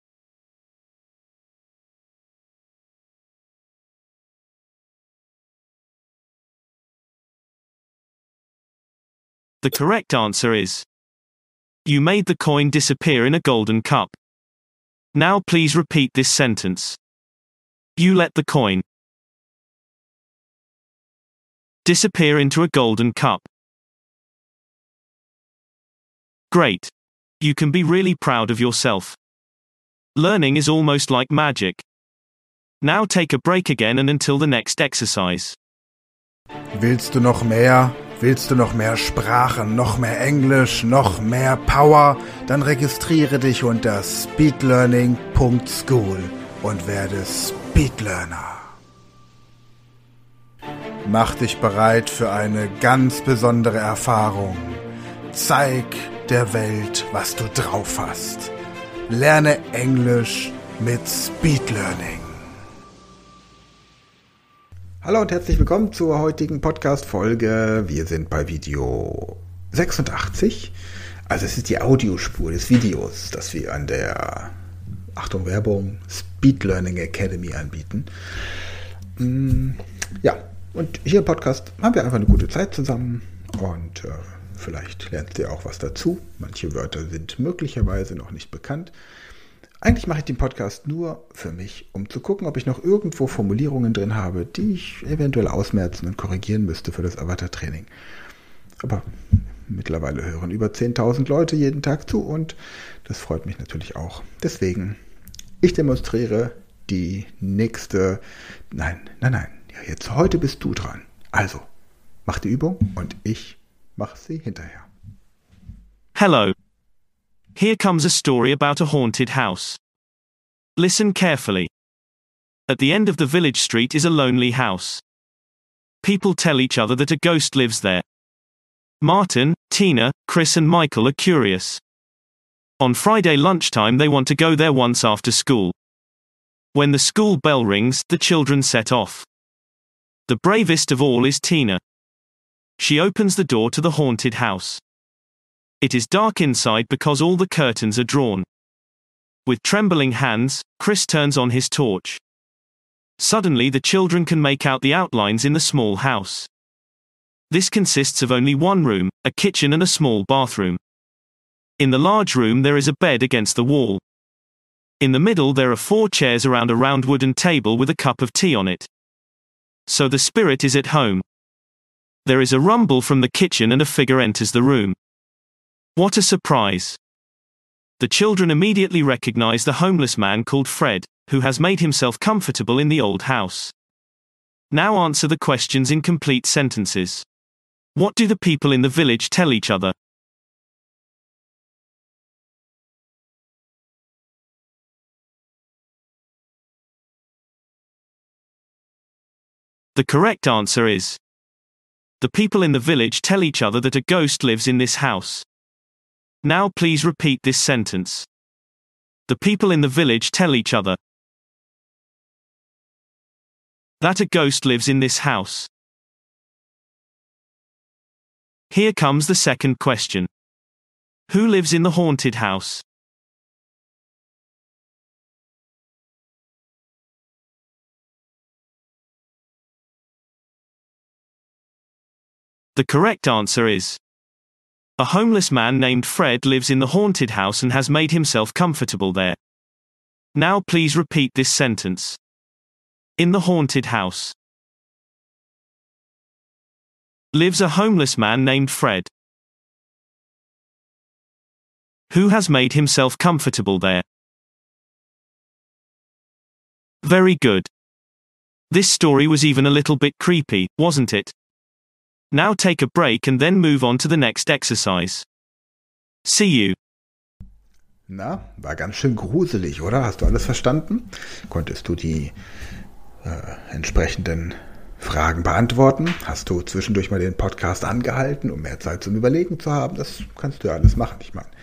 The correct answer is: you made the coin disappear in a golden cup. Now please repeat this sentence. You let the coin disappear into a golden cup. Great. You can be really proud of yourself. Learning is almost like magic. Now take a break again and until the next exercise. Willst du noch mehr? Willst du noch mehr Sprachen, noch mehr Englisch, noch mehr Power? Dann registriere dich unter speedlearning punkt school und werde Speedlearner. Mach dich bereit für eine ganz besondere Erfahrung. Zeig der Welt, was du drauf hast. Lerne Englisch mit Speedlearning. Hallo und herzlich willkommen zur heutigen Podcast-Folge. Wir sind bei Video sechsundachtzig. Also es ist die Audiospur des Videos, das wir an der, Achtung Werbung, Speed Learning Academy anbieten. Ja, und hier im Podcast haben wir einfach eine gute Zeit zusammen und äh, vielleicht lernt ihr auch was dazu. Manche Wörter sind möglicherweise noch nicht bekannt. Eigentlich mache ich den Podcast nur für mich, um zu gucken, ob ich noch irgendwo Formulierungen drin habe, die ich eventuell ausmerzen und korrigieren müsste für das Avatar-Training. Aber mittlerweile hören über zehntausend Leute jeden Tag zu und das freut mich natürlich auch. Deswegen, ich demonstriere die nächste... Nein, nein, nein. Ja, jetzt heute bist du dran. Also, mach die Übung und ich mache sie hinterher. Hello. Here comes a story about a haunted house. Listen carefully. At the end of the village street is a lonely house. People tell each other that a ghost lives there. Martin, Tina, Chris and Michael are curious. On Friday lunchtime they want to go there once after school. When the school bell rings, the children set off. The bravest of all is Tina. She opens the door to the haunted house. It is dark inside because all the curtains are drawn. With trembling hands, Chris turns on his torch. Suddenly the children can make out the outlines in the small house. This consists of only one room, a kitchen and a small bathroom. In the large room there is a bed against the wall. In the middle there are four chairs around a round wooden table with a cup of tea on it. So the spirit is at home. There is a rumble from the kitchen and a figure enters the room. What a surprise! The children immediately recognize the homeless man called Fred, who has made himself comfortable in the old house. Now answer the questions in complete sentences. What do the people in the village tell each other? The correct answer is: the people in the village tell each other that a ghost lives in this house. Now please repeat this sentence. The people in the village tell each other that a ghost lives in this house. Here comes the second question. Who lives in the haunted house? The correct answer is: a homeless man named Fred lives in the haunted house and has made himself comfortable there. Now please repeat this sentence. In the haunted house lives a homeless man named Fred, who has made himself comfortable there. Very good. This story was even a little bit creepy, wasn't it? Now take a break and then move on to the next exercise. See you. Na, war ganz schön gruselig, oder? Hast du alles verstanden? Konntest du die äh, entsprechenden Fragen beantworten? Hast du zwischendurch mal den Podcast angehalten, um mehr Zeit zum Überlegen zu haben? Das kannst du ja alles machen. Ich meine,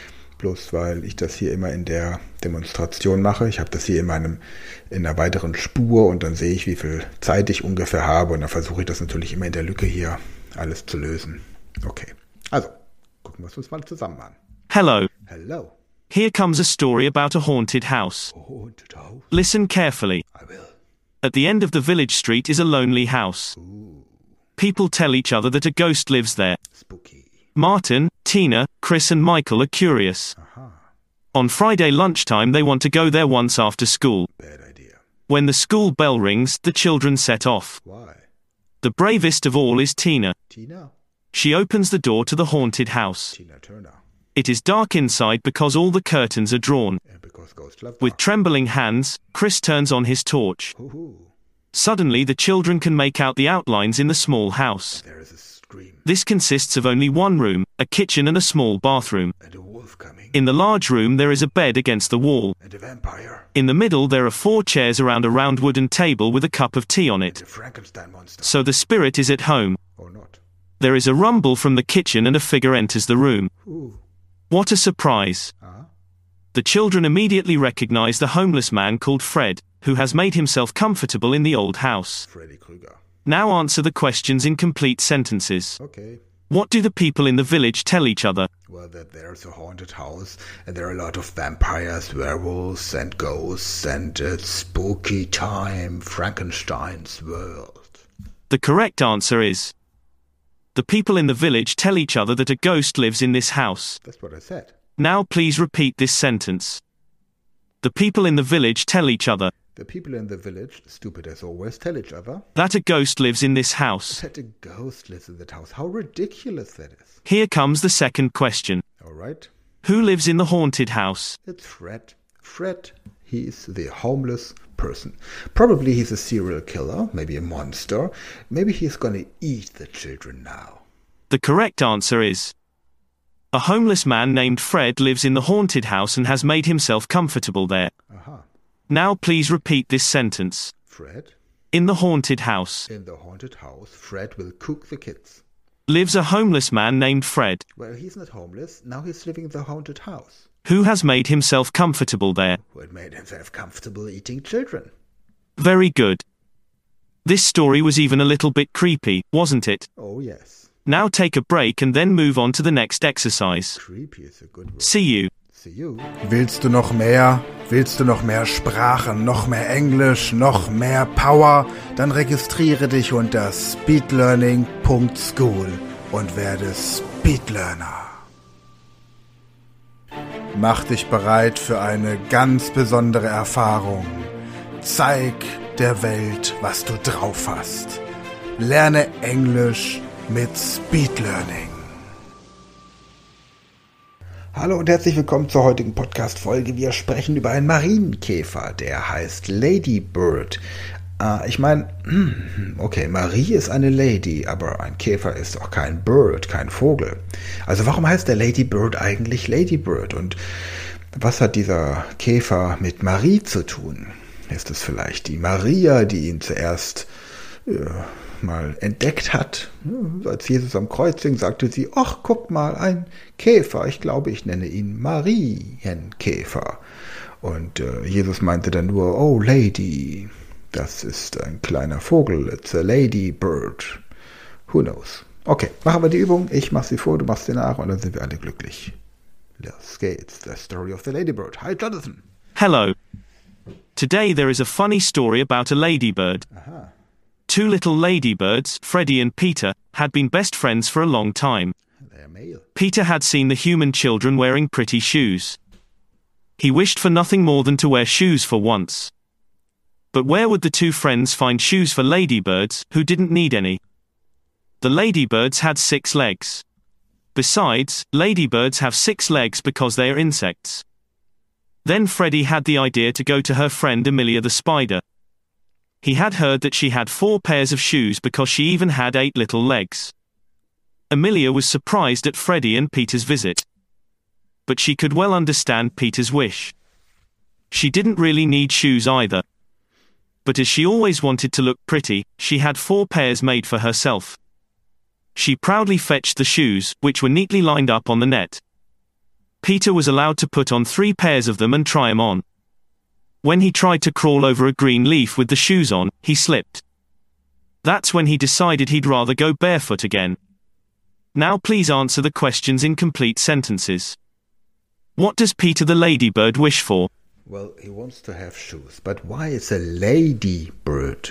bloß weil ich das hier immer in der Demonstration mache. Ich habe das hier in meinem in einer weiteren Spur und dann sehe ich, wie viel Zeit ich ungefähr habe und dann versuche ich das natürlich immer in der Lücke hier alles zu lösen. Okay, also gucken wir uns mal zusammen an. Hello. Hello. Here comes a story about a haunted house. Haunted house. Listen carefully. I will. At the end of the village street is a lonely house. Ooh. People tell each other that a ghost lives there. Spooky. Martin, Tina, Chris and Michael are curious. Aha. On Friday lunchtime they want to go there once after school. Bad idea. When the school bell rings, the children set off. Why? The bravest of all is Tina. Tina? She opens the door to the haunted house. Tina Turner. It is dark inside because all the curtains are drawn. And because ghosts love With dark. trembling hands, Chris turns on his torch. Hoo-hoo. Suddenly the children can make out the outlines in the small house. There is a scream. This consists of only one room, a kitchen and a small bathroom. And a wolf coming. In the large room there is a bed against the wall. And a vampire. In the middle there are four chairs around a round wooden table with a cup of tea on And it. a Frankenstein monster. So the spirit is at home. Or not. There is a rumble from the kitchen and a figure enters the room. Ooh. What a surprise! Ah. The children immediately recognize the homeless man called Fred, who has made himself comfortable in the old house. Freddy Krueger. Now answer the questions in complete sentences. Okay. What do the people in the village tell each other? Well, that there's a haunted house, and there are a lot of vampires, werewolves, and ghosts, and a spooky time, Frankenstein's world. The correct answer is: the people in the village tell each other that a ghost lives in this house. That's what I said. Now please repeat this sentence. The people in the village tell each other The people in the village, stupid as always, tell each other that a ghost lives in this house. that a ghost lives in that house. How ridiculous that is. Here comes the second question. All right. Who lives in the haunted house? It's Fred. Fred, he's the homeless person. Probably he's a serial killer, maybe a monster. Maybe he's gonna eat the children now. The correct answer is: a homeless man named Fred lives in the haunted house and has made himself comfortable there. Aha. Now please repeat this sentence. Fred, In the haunted house in the haunted house, Fred will cook the kids. lives a homeless man named Fred, Well, he's not homeless. Now he's living in the haunted house. who has made himself comfortable there. Who had made himself comfortable eating children. Very good. This story was even a little bit creepy, wasn't it? Oh, yes. Now take a break and then move on to the next exercise. Creepy is a good word. See you. See you. Willst du noch mehr? Willst du noch mehr Sprachen, noch mehr Englisch, noch mehr Power? Dann registriere dich unter speedlearning punkt school und werde Speedlearner. Mach dich bereit für eine ganz besondere Erfahrung. Zeig der Welt, was du drauf hast. Lerne Englisch mit Speedlearning. Hallo und herzlich willkommen zur heutigen Podcast-Folge. Wir sprechen über einen Marienkäfer, der heißt Ladybird. Äh, ich meine, okay, Marie ist eine Lady, aber ein Käfer ist auch kein Bird, kein Vogel. Also warum heißt der Ladybird eigentlich Ladybird? Und was hat dieser Käfer mit Marie zu tun? Ist es vielleicht die Maria, die ihn zuerst äh, mal entdeckt hat? Als Jesus am Kreuz hing, sagte sie, ach, guck mal, ein Käfer. Ich glaube, ich nenne ihn Marienkäfer. Und äh, Jesus meinte dann nur, oh, Lady, das ist ein kleiner Vogel. It's a ladybird. Who knows? Okay, machen wir die Übung. Ich mache sie vor, du machst sie nach und dann sind wir alle glücklich. Los geht's. The story of the ladybird. Hi, Jonathan. Hello. Today there is a funny story about a ladybird. Aha. Two little ladybirds, Freddie and Peter, had been best friends for a long time. They're male. Peter had seen the human children wearing pretty shoes. He wished for nothing more than to wear shoes for once. But where would the two friends find shoes for ladybirds, who didn't need any? The ladybirds had six legs. Besides, ladybirds have six legs because they are insects. Then Freddie had the idea to go to her friend Amelia the spider. He had heard that she had four pairs of shoes because she even had eight little legs. Amelia was surprised at Freddie and Peter's visit. But she could well understand Peter's wish. She didn't really need shoes either. But as she always wanted to look pretty, she had four pairs made for herself. She proudly fetched the shoes, which were neatly lined up on the net. Peter was allowed to put on three pairs of them and try them on. When he tried to crawl over a green leaf with the shoes on, he slipped. That's when he decided he'd rather go barefoot again. Now please answer the questions in complete sentences. What does Peter the ladybird wish for? Well, he wants to have shoes, but why is a ladybird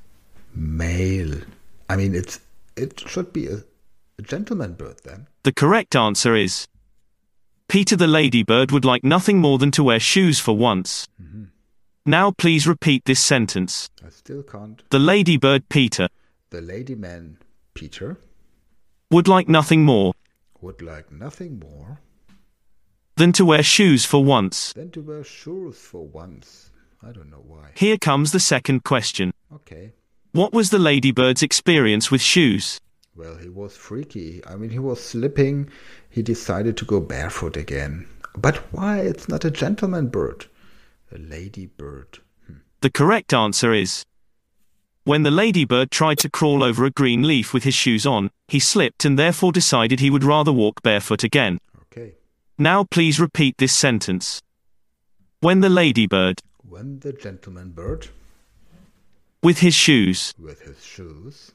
male? I mean, it's it should be a, a gentleman bird then. The correct answer is Peter the ladybird would like nothing more than to wear shoes for once. Mm-hmm. Now please repeat this sentence. I still can't. The ladybird Peter The ladyman Peter would like nothing more would like nothing more than to wear shoes for once. than to wear shoes for once. I don't know why. Here comes the second question. Okay. What was the ladybird's experience with shoes? Well, he was freaky. I mean, he was slipping. He decided to go barefoot again. But why? It's not a gentleman bird. A ladybird. Hmm. The correct answer is when the ladybird tried to crawl over a green leaf with his shoes on, he slipped and therefore decided he would rather walk barefoot again. Okay. Now please repeat this sentence. When the ladybird, When the gentleman bird, with his shoes, with his shoes,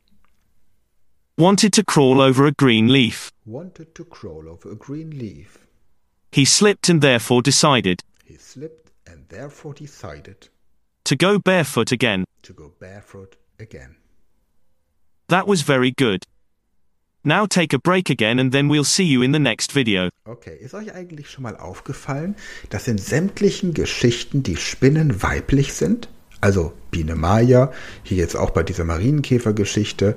wanted to crawl over a green leaf, wanted to crawl over a green leaf, he slipped and therefore decided he slipped and therefore decided to go barefoot again. to go barefoot again. That was very good. Now take a break again and then we'll see you in the next video. Okay, ist euch eigentlich schon mal aufgefallen, dass in sämtlichen Geschichten die Spinnen weiblich sind? Also Biene Maya, hier jetzt auch bei dieser Marienkäfergeschichte.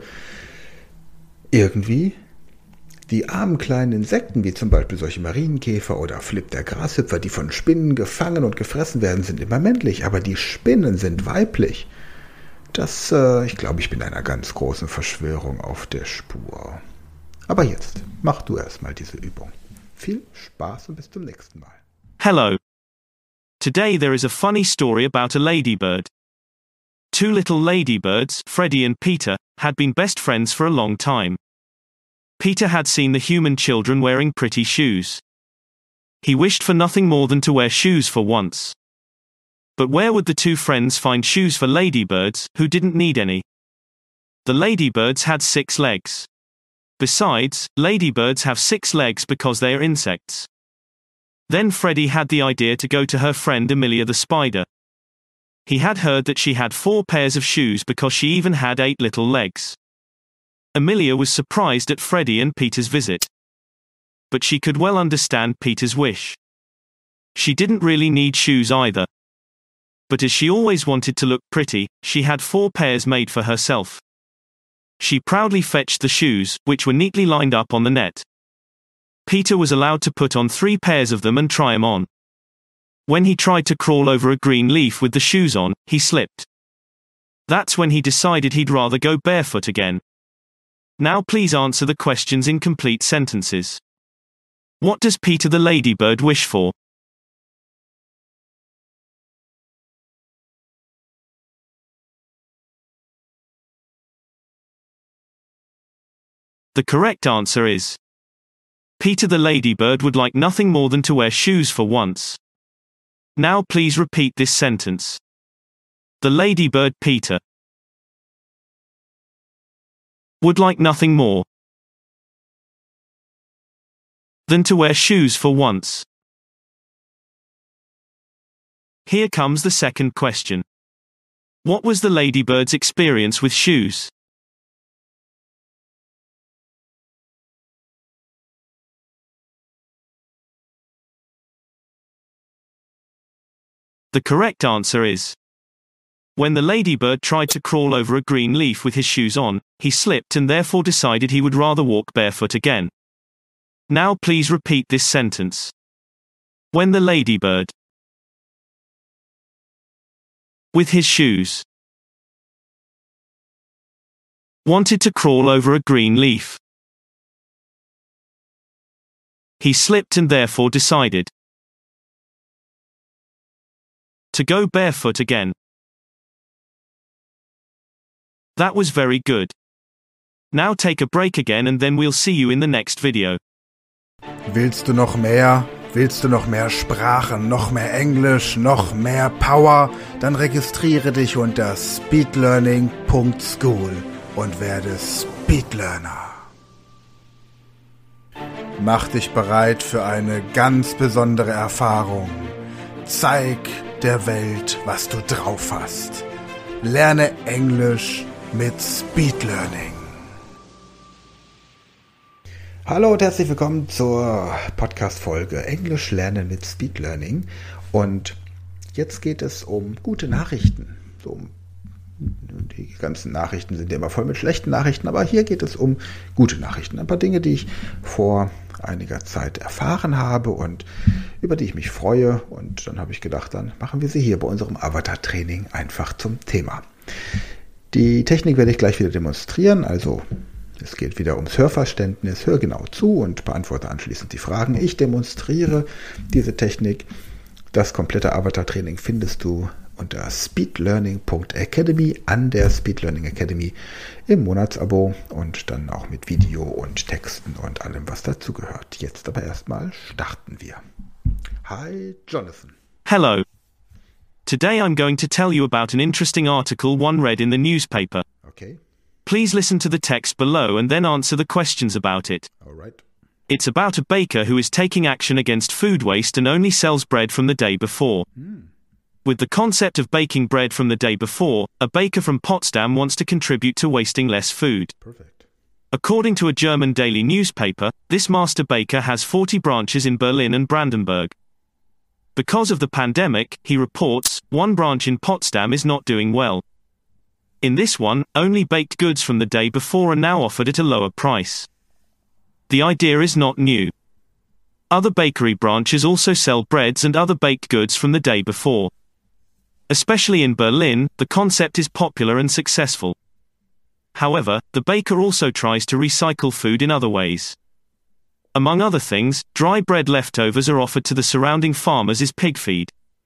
Irgendwie die armen kleinen Insekten, wie zum Beispiel solche Marienkäfer oder Flip der Grashüpfer, die von Spinnen gefangen und gefressen werden, sind immer männlich, aber die Spinnen sind weiblich. Das, äh, ich glaube, ich bin einer ganz großen Verschwörung auf der Spur. Aber jetzt, mach du erstmal diese Übung. Viel Spaß und bis zum nächsten Mal. Hello. Today there is a funny story about a ladybird. Two little ladybirds, Freddie and Peter, had been best friends for a long time. Peter had seen the human children wearing pretty shoes. He wished for nothing more than to wear shoes for once. But where would the two friends find shoes for ladybirds, who didn't need any? The ladybirds had six legs. Besides, ladybirds have six legs because they are insects. Then Freddy had the idea to go to her friend Amelia the spider. He had heard that she had four pairs of shoes because she even had eight little legs. Amelia was surprised at Freddy and Peter's visit. But she could well understand Peter's wish. She didn't really need shoes either. But as she always wanted to look pretty, she had four pairs made for herself. She proudly fetched the shoes, which were neatly lined up on the net. Peter was allowed to put on three pairs of them and try them on. When he tried to crawl over a green leaf with the shoes on, he slipped. That's when he decided he'd rather go barefoot again. Now please answer the questions in complete sentences. What does Peter the ladybird wish for? The correct answer is Peter the ladybird would like nothing more than to wear shoes for once. Now please repeat this sentence. The ladybird Peter would like nothing more than to wear shoes for once. Here comes the second question. What was the ladybird's experience with shoes? The correct answer is when the ladybird tried to crawl over a green leaf with his shoes on, he slipped and therefore decided he would rather walk barefoot again. Now please repeat this sentence. When the ladybird with his shoes wanted to crawl over a green leaf, he slipped and therefore decided to go barefoot again. That was very good. Now take a break again and then we'll see you in the next video. Willst du noch mehr? Willst du noch mehr Sprachen, noch mehr Englisch, noch mehr Power? Dann registriere dich unter speedlearning punkt school und werde Speedlearner. Mach dich bereit für eine ganz besondere Erfahrung. Zeig der Welt, was du drauf hast. Lerne Englisch mit Speedlearning. Hallo und herzlich willkommen zur Podcast-Folge Englisch lernen mit Speedlearning. Und jetzt geht es um gute Nachrichten. So, die ganzen Nachrichten sind ja immer voll mit schlechten Nachrichten, aber hier geht es um gute Nachrichten. Ein paar Dinge, die ich vor einiger Zeit erfahren habe und über die ich mich freue. Und dann habe ich gedacht, dann machen wir sie hier bei unserem Avatar-Training einfach zum Thema. Die Technik werde ich gleich wieder demonstrieren, also es geht wieder ums Hörverständnis. Hör genau zu und beantworte anschließend die Fragen. Ich demonstriere diese Technik. Das komplette Avatar-Training findest du unter speedlearning punkt academy an der Speedlearning Academy im Monatsabo und dann auch mit Video und Texten und allem, was dazu gehört. Jetzt aber erstmal starten wir. Hi, Jonathan. Hello. Today I'm going to tell you about an interesting article one read in the newspaper. Okay. Please listen to the text below and then answer the questions about it. All right. It's about a baker who is taking action against food waste and only sells bread from the day before. Hmm. With the concept of baking bread from the day before, a baker from Potsdam wants to contribute to wasting less food. Perfect. According to a German daily newspaper, this master baker has forty branches in Berlin and Brandenburg. Because of the pandemic, he reports, one branch in Potsdam is not doing well. In this one, only baked goods from the day before are now offered at a lower price. The idea is not new. Other bakery branches also sell breads and other baked goods from the day before. Especially in Berlin, the concept is popular and successful. However, the baker also tries to recycle food in other ways. Among other things, dry bread leftovers are offered to the surrounding farmers as pig feed.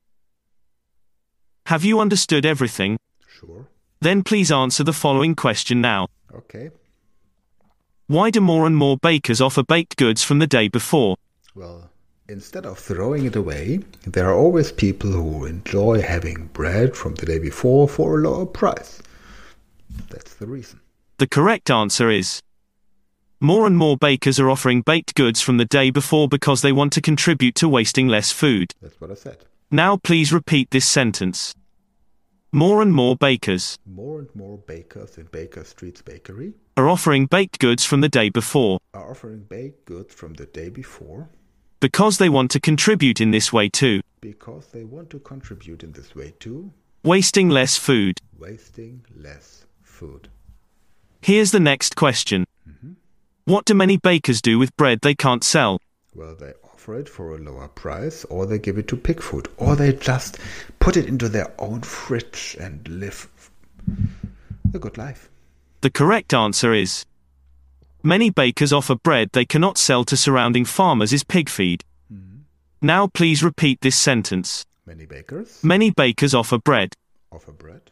Have you understood everything? Sure. Then please answer the following question now. Okay. Why do more and more bakers offer baked goods from the day before? Well, instead of throwing it away, there are always people who enjoy having bread from the day before for a lower price. That's the reason. The correct answer is More and more bakers are offering baked goods from the day before because they want to contribute to wasting less food. That's what I said. Now please repeat this sentence. More and more bakers More and more bakers in Baker Street's bakery are offering baked goods from the day before are offering baked goods from the day before because they want to contribute in this way too. because they want to contribute in this way to Wasting less food. wasting less food. Here's the next question. Mm-hmm. What do many bakers do with bread they can't sell? Well, they offer it for a lower price, or they give it to pig food, or they just put it into their own fridge and live a good life. The correct answer is many bakers offer bread they cannot sell to surrounding farmers as pig feed. Mm-hmm. Now please repeat this sentence. Many bakers Many bakers offer bread offer bread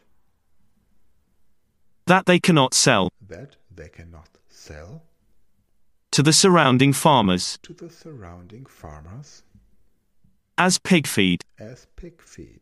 that they cannot sell that they cannot sell to the surrounding farmers to the surrounding farmers as pig feed. as pig feed.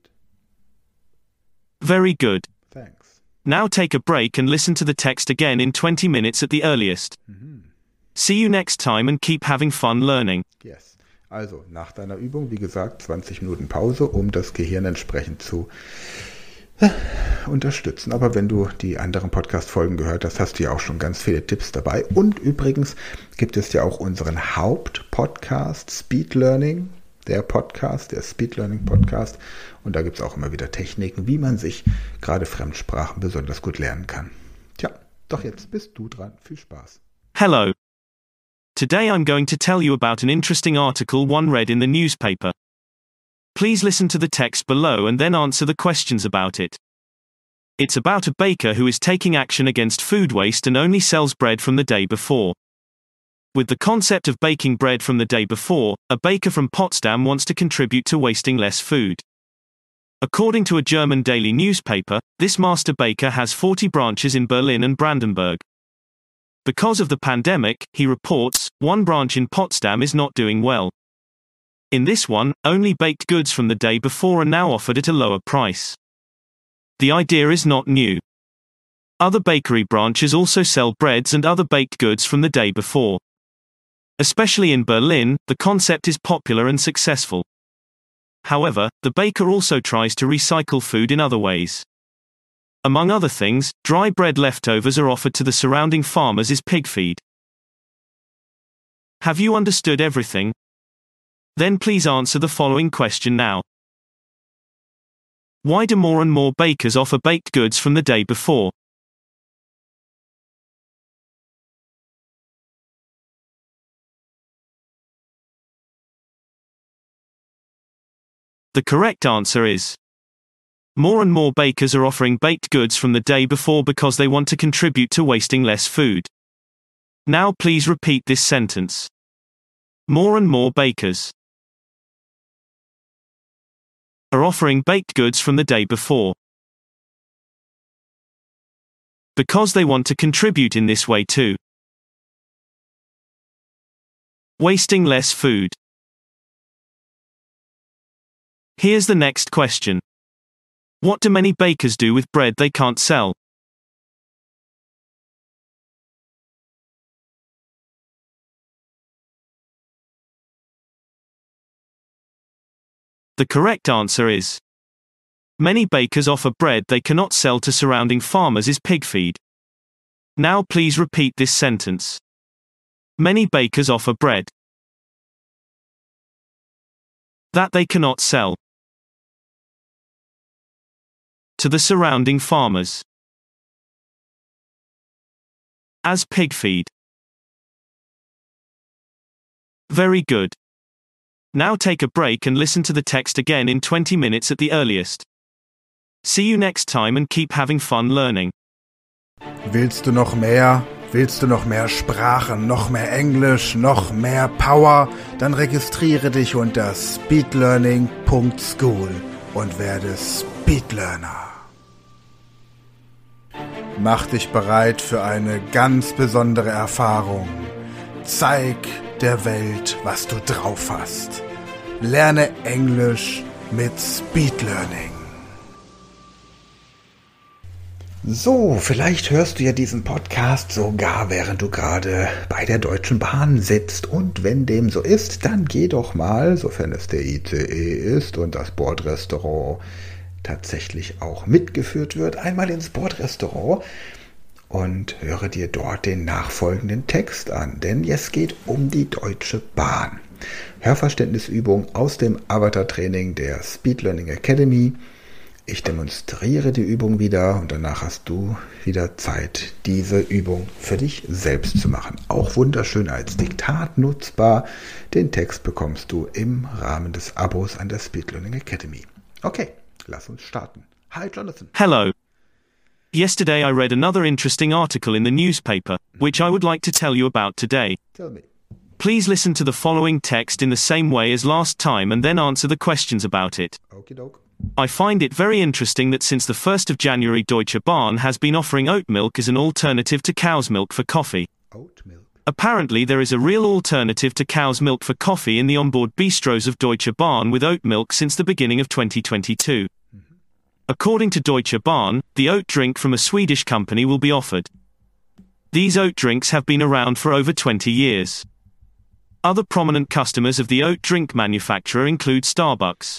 Very good. Thanks. Now take a break and listen to the text again in twenty minutes at the earliest. Mhm. See you next time and keep having fun learning. Yes. Also, nach deiner Übung, wie gesagt, zwanzig Minuten Pause, um das Gehirn entsprechend zu äh, unterstützen. Aber wenn du die anderen Podcast-Folgen gehört hast, hast du ja auch schon ganz viele Tipps dabei. Und übrigens gibt es ja auch unseren Hauptpodcast Speed Learning, der Podcast, der Speed Learning Podcast. Und da gibt es auch immer wieder Techniken, wie man sich gerade Fremdsprachen besonders gut lernen kann. Tja, doch jetzt bist du dran. Viel Spaß. Hello. Today I'm going to tell you about an interesting article one read in the newspaper. Please listen to the text below and then answer the questions about it. It's about a baker who is taking action against food waste and only sells bread from the day before. With the concept of baking bread from the day before, a baker from Potsdam wants to contribute to wasting less food. According to a German daily newspaper, this master baker has forty branches in Berlin and Brandenburg. Because of the pandemic, he reports, one branch in Potsdam is not doing well. In this one, only baked goods from the day before are now offered at a lower price. The idea is not new. Other bakery branches also sell breads and other baked goods from the day before. Especially in Berlin, the concept is popular and successful. However, the baker also tries to recycle food in other ways. Among other things, dry bread leftovers are offered to the surrounding farmers as pig feed. Have you understood everything? Then please answer the following question now. Why do more and more bakers offer baked goods from the day before? The correct answer is more and more bakers are offering baked goods from the day before because they want to contribute to wasting less food. Now please repeat this sentence. More and more bakers are offering baked goods from the day before because they want to contribute in this way too. Wasting less food. Here's the next question. What do many bakers do with bread they can't sell? The correct answer is many bakers offer bread they cannot sell to surrounding farmers as pig feed. Now please repeat this sentence. Many bakers offer bread that they cannot sell to the surrounding farmers as pig feed. Very good. Now take a break and listen to the text again in twenty minutes at the earliest. See you next time and keep having fun learning. Willst du noch mehr? Willst du noch mehr Sprachen, noch mehr Englisch, noch mehr Power? Dann registriere dich unter speedlearning punkt school und werde Speedlearner. Mach dich bereit für eine ganz besondere Erfahrung. Zeig der Welt, was du drauf hast. Lerne Englisch mit Speed Learning. So, vielleicht hörst du ja diesen Podcast sogar, während du gerade bei der Deutschen Bahn sitzt. Und wenn dem so ist, dann geh doch mal, sofern es der I C E ist und das Bordrestaurant tatsächlich auch mitgeführt wird, einmal ins Bordrestaurant und höre dir dort den nachfolgenden Text an. Denn es geht um die Deutsche Bahn. Hörverständnisübung aus dem Avatar-Training der Speed Learning Academy. Ich demonstriere die Übung wieder und danach hast du wieder Zeit, diese Übung für dich selbst zu machen. Auch wunderschön als Diktat nutzbar. Den Text bekommst du im Rahmen des Abos an der Speed Learning Academy. Okay, lass uns starten. Hi, Jonathan. Hello. Yesterday I read another interesting article in the newspaper, which I would like to tell you about today. Tell me. Please listen to the following text in the same way as last time and then answer the questions about it. Okie doke. I find it very interesting that since the first of January Deutsche Bahn has been offering oat milk as an alternative to cow's milk for coffee. Oat milk. Apparently there is a real alternative to cow's milk for coffee in the onboard bistros of Deutsche Bahn with oat milk since the beginning of twenty twenty-two. Mm-hmm. According to Deutsche Bahn, the oat drink from a Swedish company will be offered. These oat drinks have been around for over twenty years. Other prominent customers of the oat drink manufacturer include Starbucks.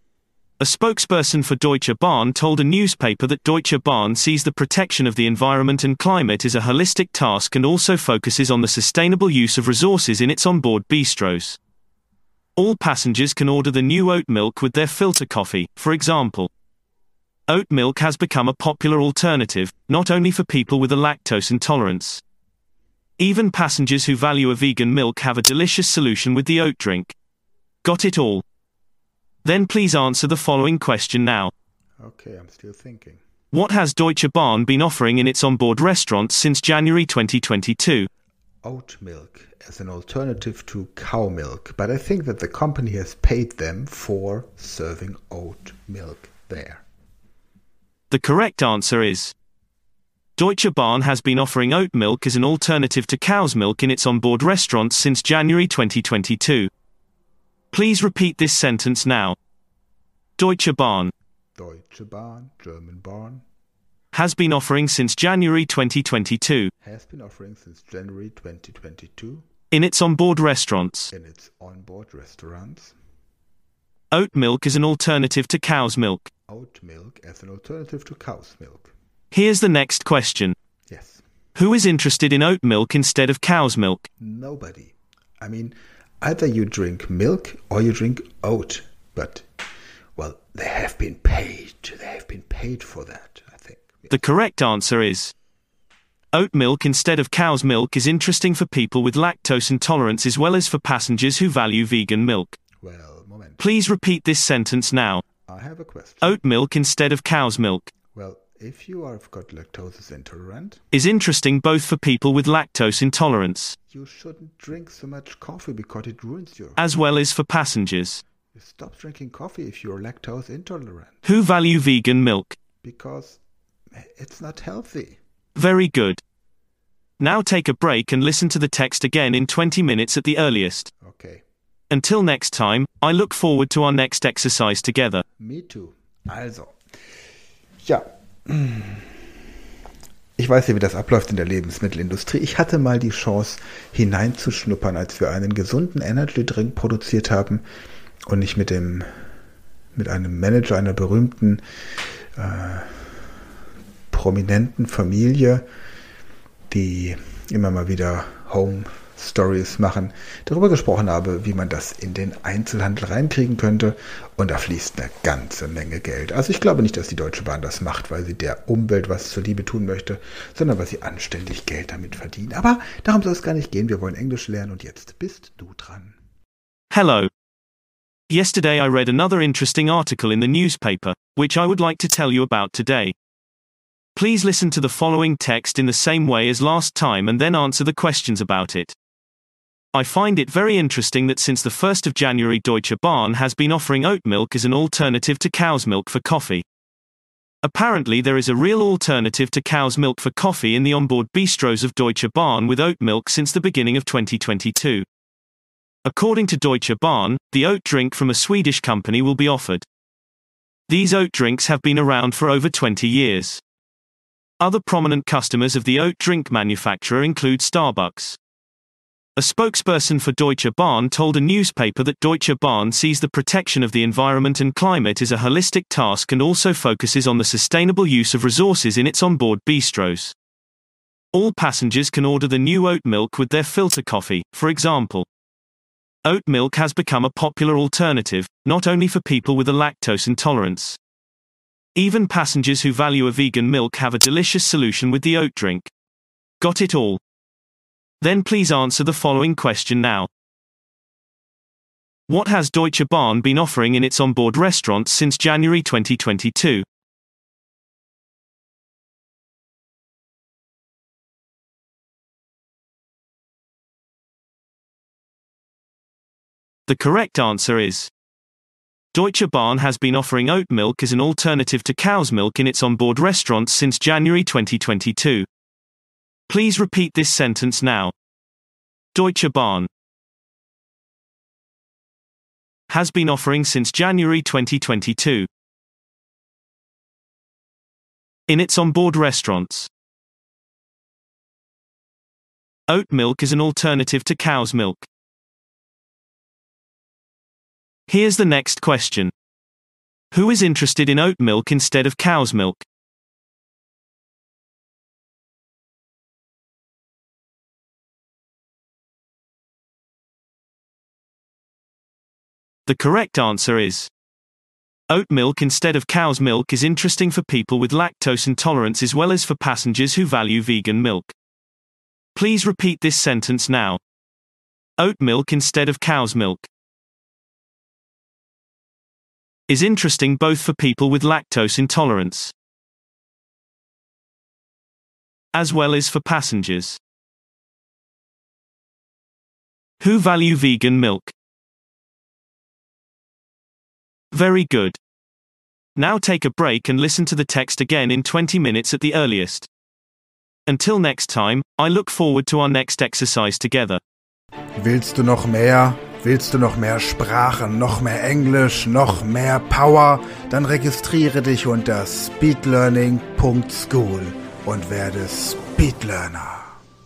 A spokesperson for Deutsche Bahn told a newspaper that Deutsche Bahn sees the protection of the environment and climate as a holistic task and also focuses on the sustainable use of resources in its onboard bistros. All passengers can order the new oat milk with their filter coffee, for example. Oat milk has become a popular alternative, not only for people with a lactose intolerance. Even passengers who value a vegan milk have a delicious solution with the oat drink. Got it all? Then please answer the following question now. Okay, I'm still thinking. What has Deutsche Bahn been offering in its onboard restaurants since January twenty twenty-two? Oat milk as an alternative to cow milk, but I think that the company has paid them for serving oat milk there. The correct answer is Deutsche Bahn has been offering oat milk as an alternative to cow's milk in its onboard restaurants since January twenty twenty-two. Please repeat this sentence now. Deutsche Bahn Deutsche Bahn, German Bahn, has been offering since January twenty twenty-two has been offering since January twenty twenty-two in its onboard restaurants in its onboard restaurants oat milk as an alternative to cow's milk. Oat milk as an alternative to cow's milk. Here's the next question. Yes. Who is interested in oat milk instead of cow's milk? Nobody. I mean, either you drink milk or you drink oat, but, well, they have been paid. They have been paid for that, I think. Yes. The correct answer is oat milk instead of cow's milk is interesting for people with lactose intolerance as well as for passengers who value vegan milk. Well, moment. Please repeat this sentence now. I have a question. Oat milk instead of cow's milk. Well, if you have got lactose intolerant, is interesting both for people with lactose intolerance, you shouldn't drink so much coffee because it ruins your... as well as for passengers You stop drinking coffee if you're lactose intolerant. who value vegan milk. Because it's not healthy. Very good. Now take a break and listen to the text again in twenty minutes at the earliest. Okay. Until next time, I look forward to our next exercise together. Me too. Also. Ja. Ich weiß ja, wie das abläuft in der Lebensmittelindustrie. Ich hatte mal die Chance, hineinzuschnuppern, als wir einen gesunden Energy Drink produziert haben und ich mit dem, mit einem Manager einer berühmten, äh, prominenten Familie, die immer mal wieder Home Stories machen, darüber gesprochen habe, wie man das in den Einzelhandel reinkriegen könnte. Und da fließt eine ganze Menge Geld. Also ich glaube nicht, dass die Deutsche Bahn das macht, weil sie der Umwelt was zuliebe tun möchte, sondern weil sie anständig Geld damit verdienen. Aber darum soll es gar nicht gehen. Wir wollen Englisch lernen und jetzt bist du dran. Hello. Yesterday I read another interesting article in the newspaper, which I would like to tell you about today. Please listen to the following text in the same way as last time and then answer the questions about it. I find it very interesting that since the first of January Deutsche Bahn has been offering oat milk as an alternative to cow's milk for coffee. Apparently there is a real alternative to cow's milk for coffee in the onboard bistros of Deutsche Bahn with oat milk since the beginning of twenty twenty-two. According to Deutsche Bahn, the oat drink from a Swedish company will be offered. These oat drinks have been around for over twenty years. Other prominent customers of the oat drink manufacturer include Starbucks. A spokesperson for Deutsche Bahn told a newspaper that Deutsche Bahn sees the protection of the environment and climate as a holistic task and also focuses on the sustainable use of resources in its onboard bistros. All passengers can order the new oat milk with their filter coffee, for example. Oat milk has become a popular alternative, not only for people with a lactose intolerance. Even passengers who value a vegan milk have a delicious solution with the oat drink. Got it all? Then please answer the following question now. What has Deutsche Bahn been offering in its onboard restaurants since January twenty twenty-two? The correct answer is Deutsche Bahn has been offering oat milk as an alternative to cow's milk in its onboard restaurants since January twenty twenty-two. Please repeat this sentence now. Deutsche Bahn has been offering since January twenty twenty-two in its onboard restaurants. Oat milk is an alternative to cow's milk. Here's the next question. Who is interested in oat milk instead of cow's milk? The correct answer is oat milk instead of cow's milk is interesting for people with lactose intolerance as well as for passengers who value vegan milk. Please repeat this sentence now. Oat milk instead of cow's milk is interesting both for people with lactose intolerance as well as for passengers who value vegan milk. Very good. Now take a break and listen to the text again in twenty minutes at the earliest. Until next time, I look forward to our next exercise together. Willst du noch mehr? Willst du noch mehr Sprachen, noch mehr Englisch, noch mehr Power? Dann registriere dich unter speedlearning punkt school und werde Speedlearner.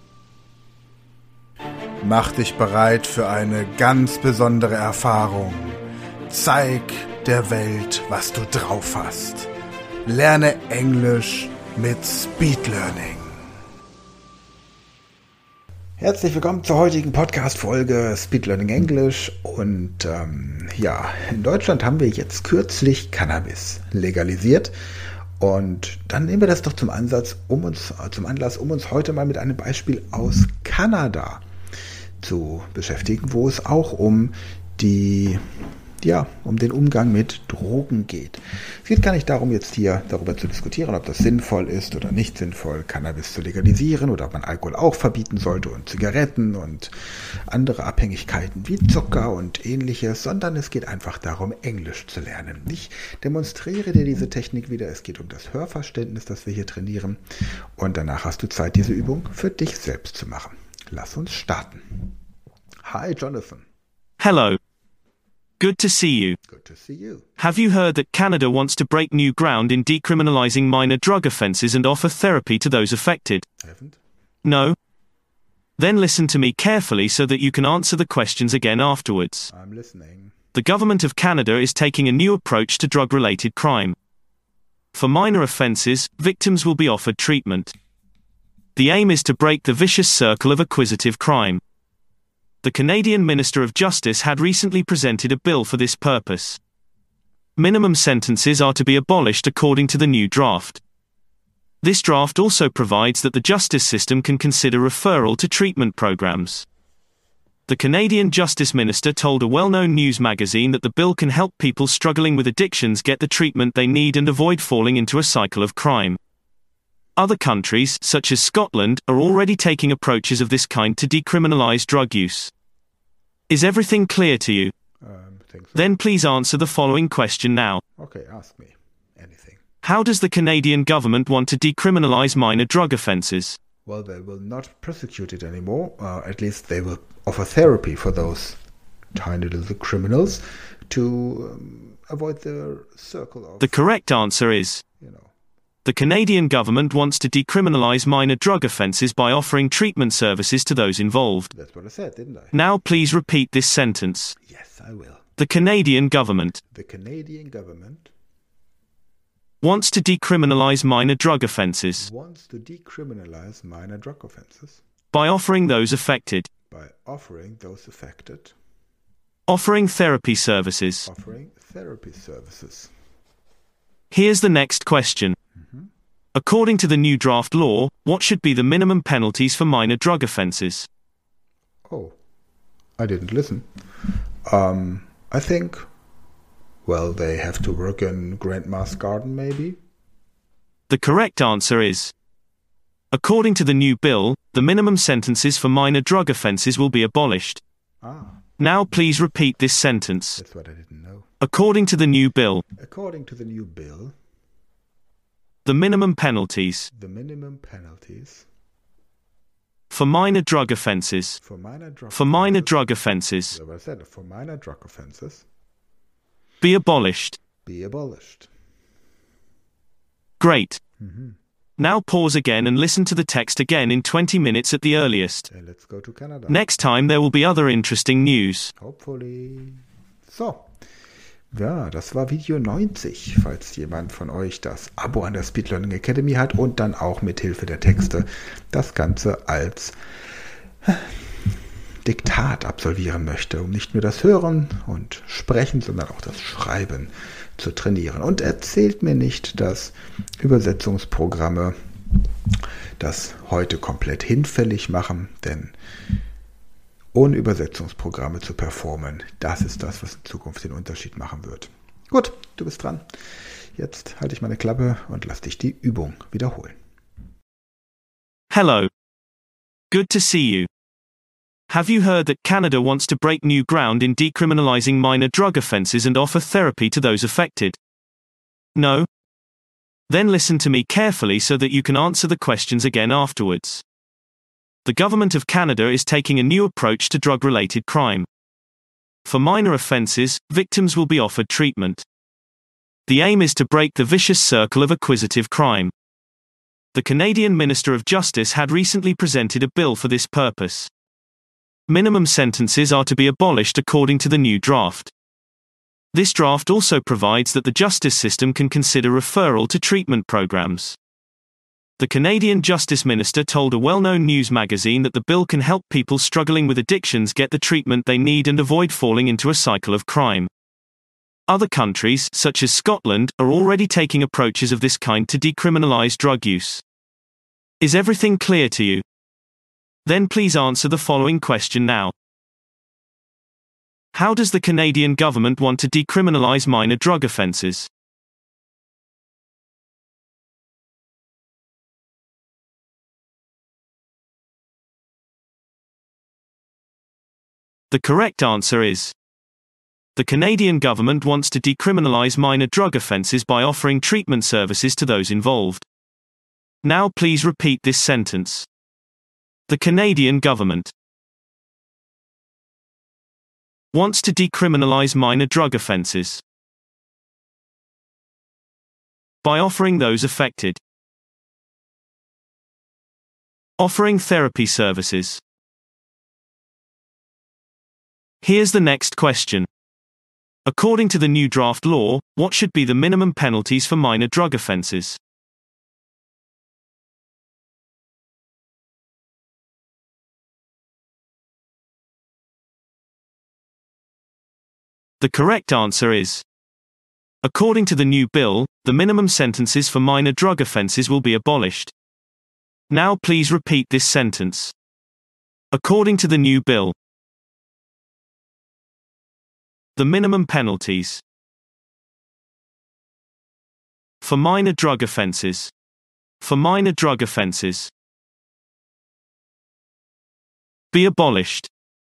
Mach dich bereit für eine ganz besondere Erfahrung. Zeig der Welt, was du drauf hast. Lerne Englisch mit Speedlearning. Herzlich willkommen zur heutigen Podcast-Folge Speed Learning Englisch. Und ähm, ja, in Deutschland haben wir jetzt kürzlich Cannabis legalisiert. Und dann nehmen wir das doch zum Ansatz, um uns, zum Anlass, um uns heute mal mit einem Beispiel aus Kanada zu beschäftigen, wo es auch um die ja, um den Umgang mit Drogen geht. Es geht gar nicht darum, jetzt hier darüber zu diskutieren, ob das sinnvoll ist oder nicht sinnvoll, Cannabis zu legalisieren oder ob man Alkohol auch verbieten sollte und Zigaretten und andere Abhängigkeiten wie Zucker und ähnliches, sondern es geht einfach darum, Englisch zu lernen. Ich demonstriere dir diese Technik wieder. Es geht um das Hörverständnis, das wir hier trainieren, und danach hast du Zeit, diese Übung für dich selbst zu machen. Lass uns starten. Hi, Jonathan. Hello. Good to see you. Good to see you. Have you heard that Canada wants to break new ground in decriminalizing minor drug offenses and offer therapy to those affected? I haven't. No? Then listen to me carefully so that you can answer the questions again afterwards. I'm listening. The government of Canada is taking a new approach to drug-related crime. For minor offenses, victims will be offered treatment. The aim is to break the vicious circle of acquisitive crime. The Canadian Minister of Justice had recently presented a bill for this purpose. Minimum sentences are to be abolished according to the new draft. This draft also provides that the justice system can consider referral to treatment programs. The Canadian Justice Minister told a well-known news magazine that the bill can help people struggling with addictions get the treatment they need and avoid falling into a cycle of crime. Other countries, such as Scotland, are already taking approaches of this kind to decriminalize drug use. Is everything clear to you? Um, I think so. Then please answer the following question now. Okay, ask me anything. How does the Canadian government want to decriminalize minor drug offenses? Well, they will not prosecute it anymore. Uh, at least they will offer therapy for those tiny little criminals to um, avoid the circle of... The correct answer is You know. The Canadian government wants to decriminalize minor drug offenses by offering treatment services to those involved. That's what I said, didn't I? Now please repeat this sentence. Yes, I will. The Canadian government The Canadian government wants to decriminalize minor drug offenses wants to decriminalize minor drug offenses by offering those affected, by offering those affected, offering therapy services. offering therapy services. Here's the next question. According to the new draft law, what should be the minimum penalties for minor drug offenses? Oh, I didn't listen. Um, I think, well, they have to work in Grandma's garden, maybe? The correct answer is, according to the new bill, the minimum sentences for minor drug offenses will be abolished. Ah, Now please repeat this sentence. that's what I didn't know. According to the new bill, According to the new bill, the minimum penalties the minimum penalties for minor drug offenses for minor drug for minor offenses- drug offenses So what I said, for minor drug offenses be abolished. be abolished. Great. Mhm. Now pause again and listen to the text again in twenty minutes at the earliest. Uh, let's go to Canada. Next time there will be other interesting news. Hopefully. So. Ja, das war Video neunzig, falls jemand von euch das Abo an der Speed Learning Academy hat und dann auch mit Hilfe der Texte das Ganze als Diktat absolvieren möchte, um nicht nur das Hören und Sprechen, sondern auch das Schreiben zu trainieren. Und erzählt mir nicht, dass Übersetzungsprogramme das heute komplett hinfällig machen, denn ohne Übersetzungsprogramme zu performen, das ist das, was in Zukunft den Unterschied machen wird. Gut, du bist dran. Jetzt halte ich meine Klappe und lass dich die Übung wiederholen. Hello. Good to see you. Have you heard that Canada wants to break new ground in decriminalizing minor drug offenses and offer therapy to those affected? No? Then listen to me carefully so that you can answer the questions again afterwards. The Government of Canada is taking a new approach to drug-related crime. For minor offenses, victims will be offered treatment. The aim is to break the vicious circle of acquisitive crime. The Canadian Minister of Justice had recently presented a bill for this purpose. Minimum sentences are to be abolished according to the new draft. This draft also provides that the justice system can consider referral to treatment programs. The Canadian Justice Minister told a well-known news magazine that the bill can help people struggling with addictions get the treatment they need and avoid falling into a cycle of crime. Other countries, such as Scotland, are already taking approaches of this kind to decriminalize drug use. Is everything clear to you? Then please answer the following question now. How does the Canadian government want to decriminalize minor drug offenses? The correct answer is, the Canadian government wants to decriminalize minor drug offenses by offering treatment services to those involved. Now please repeat this sentence. The Canadian government wants to decriminalize minor drug offenses by offering those affected, offering therapy services. Here's the next question. According to the new draft law, what should be the minimum penalties for minor drug offenses? The correct answer is, according to the new bill, the minimum sentences for minor drug offenses will be abolished. Now please repeat this sentence. According to the new bill, the minimum penalties for minor drug offenses for minor drug offenses be abolished.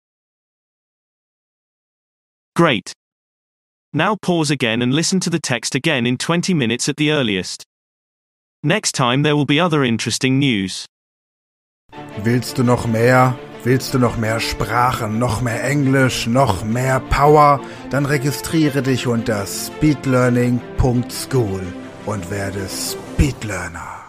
Great. Now pause again and listen to the text again in twenty minutes at the earliest. Next time there will be other interesting news. Willst du noch mehr? Willst du noch mehr Sprachen, noch mehr Englisch, noch mehr Power? Dann registriere dich unter speedlearning punkt school und werde Speed Speedlearner.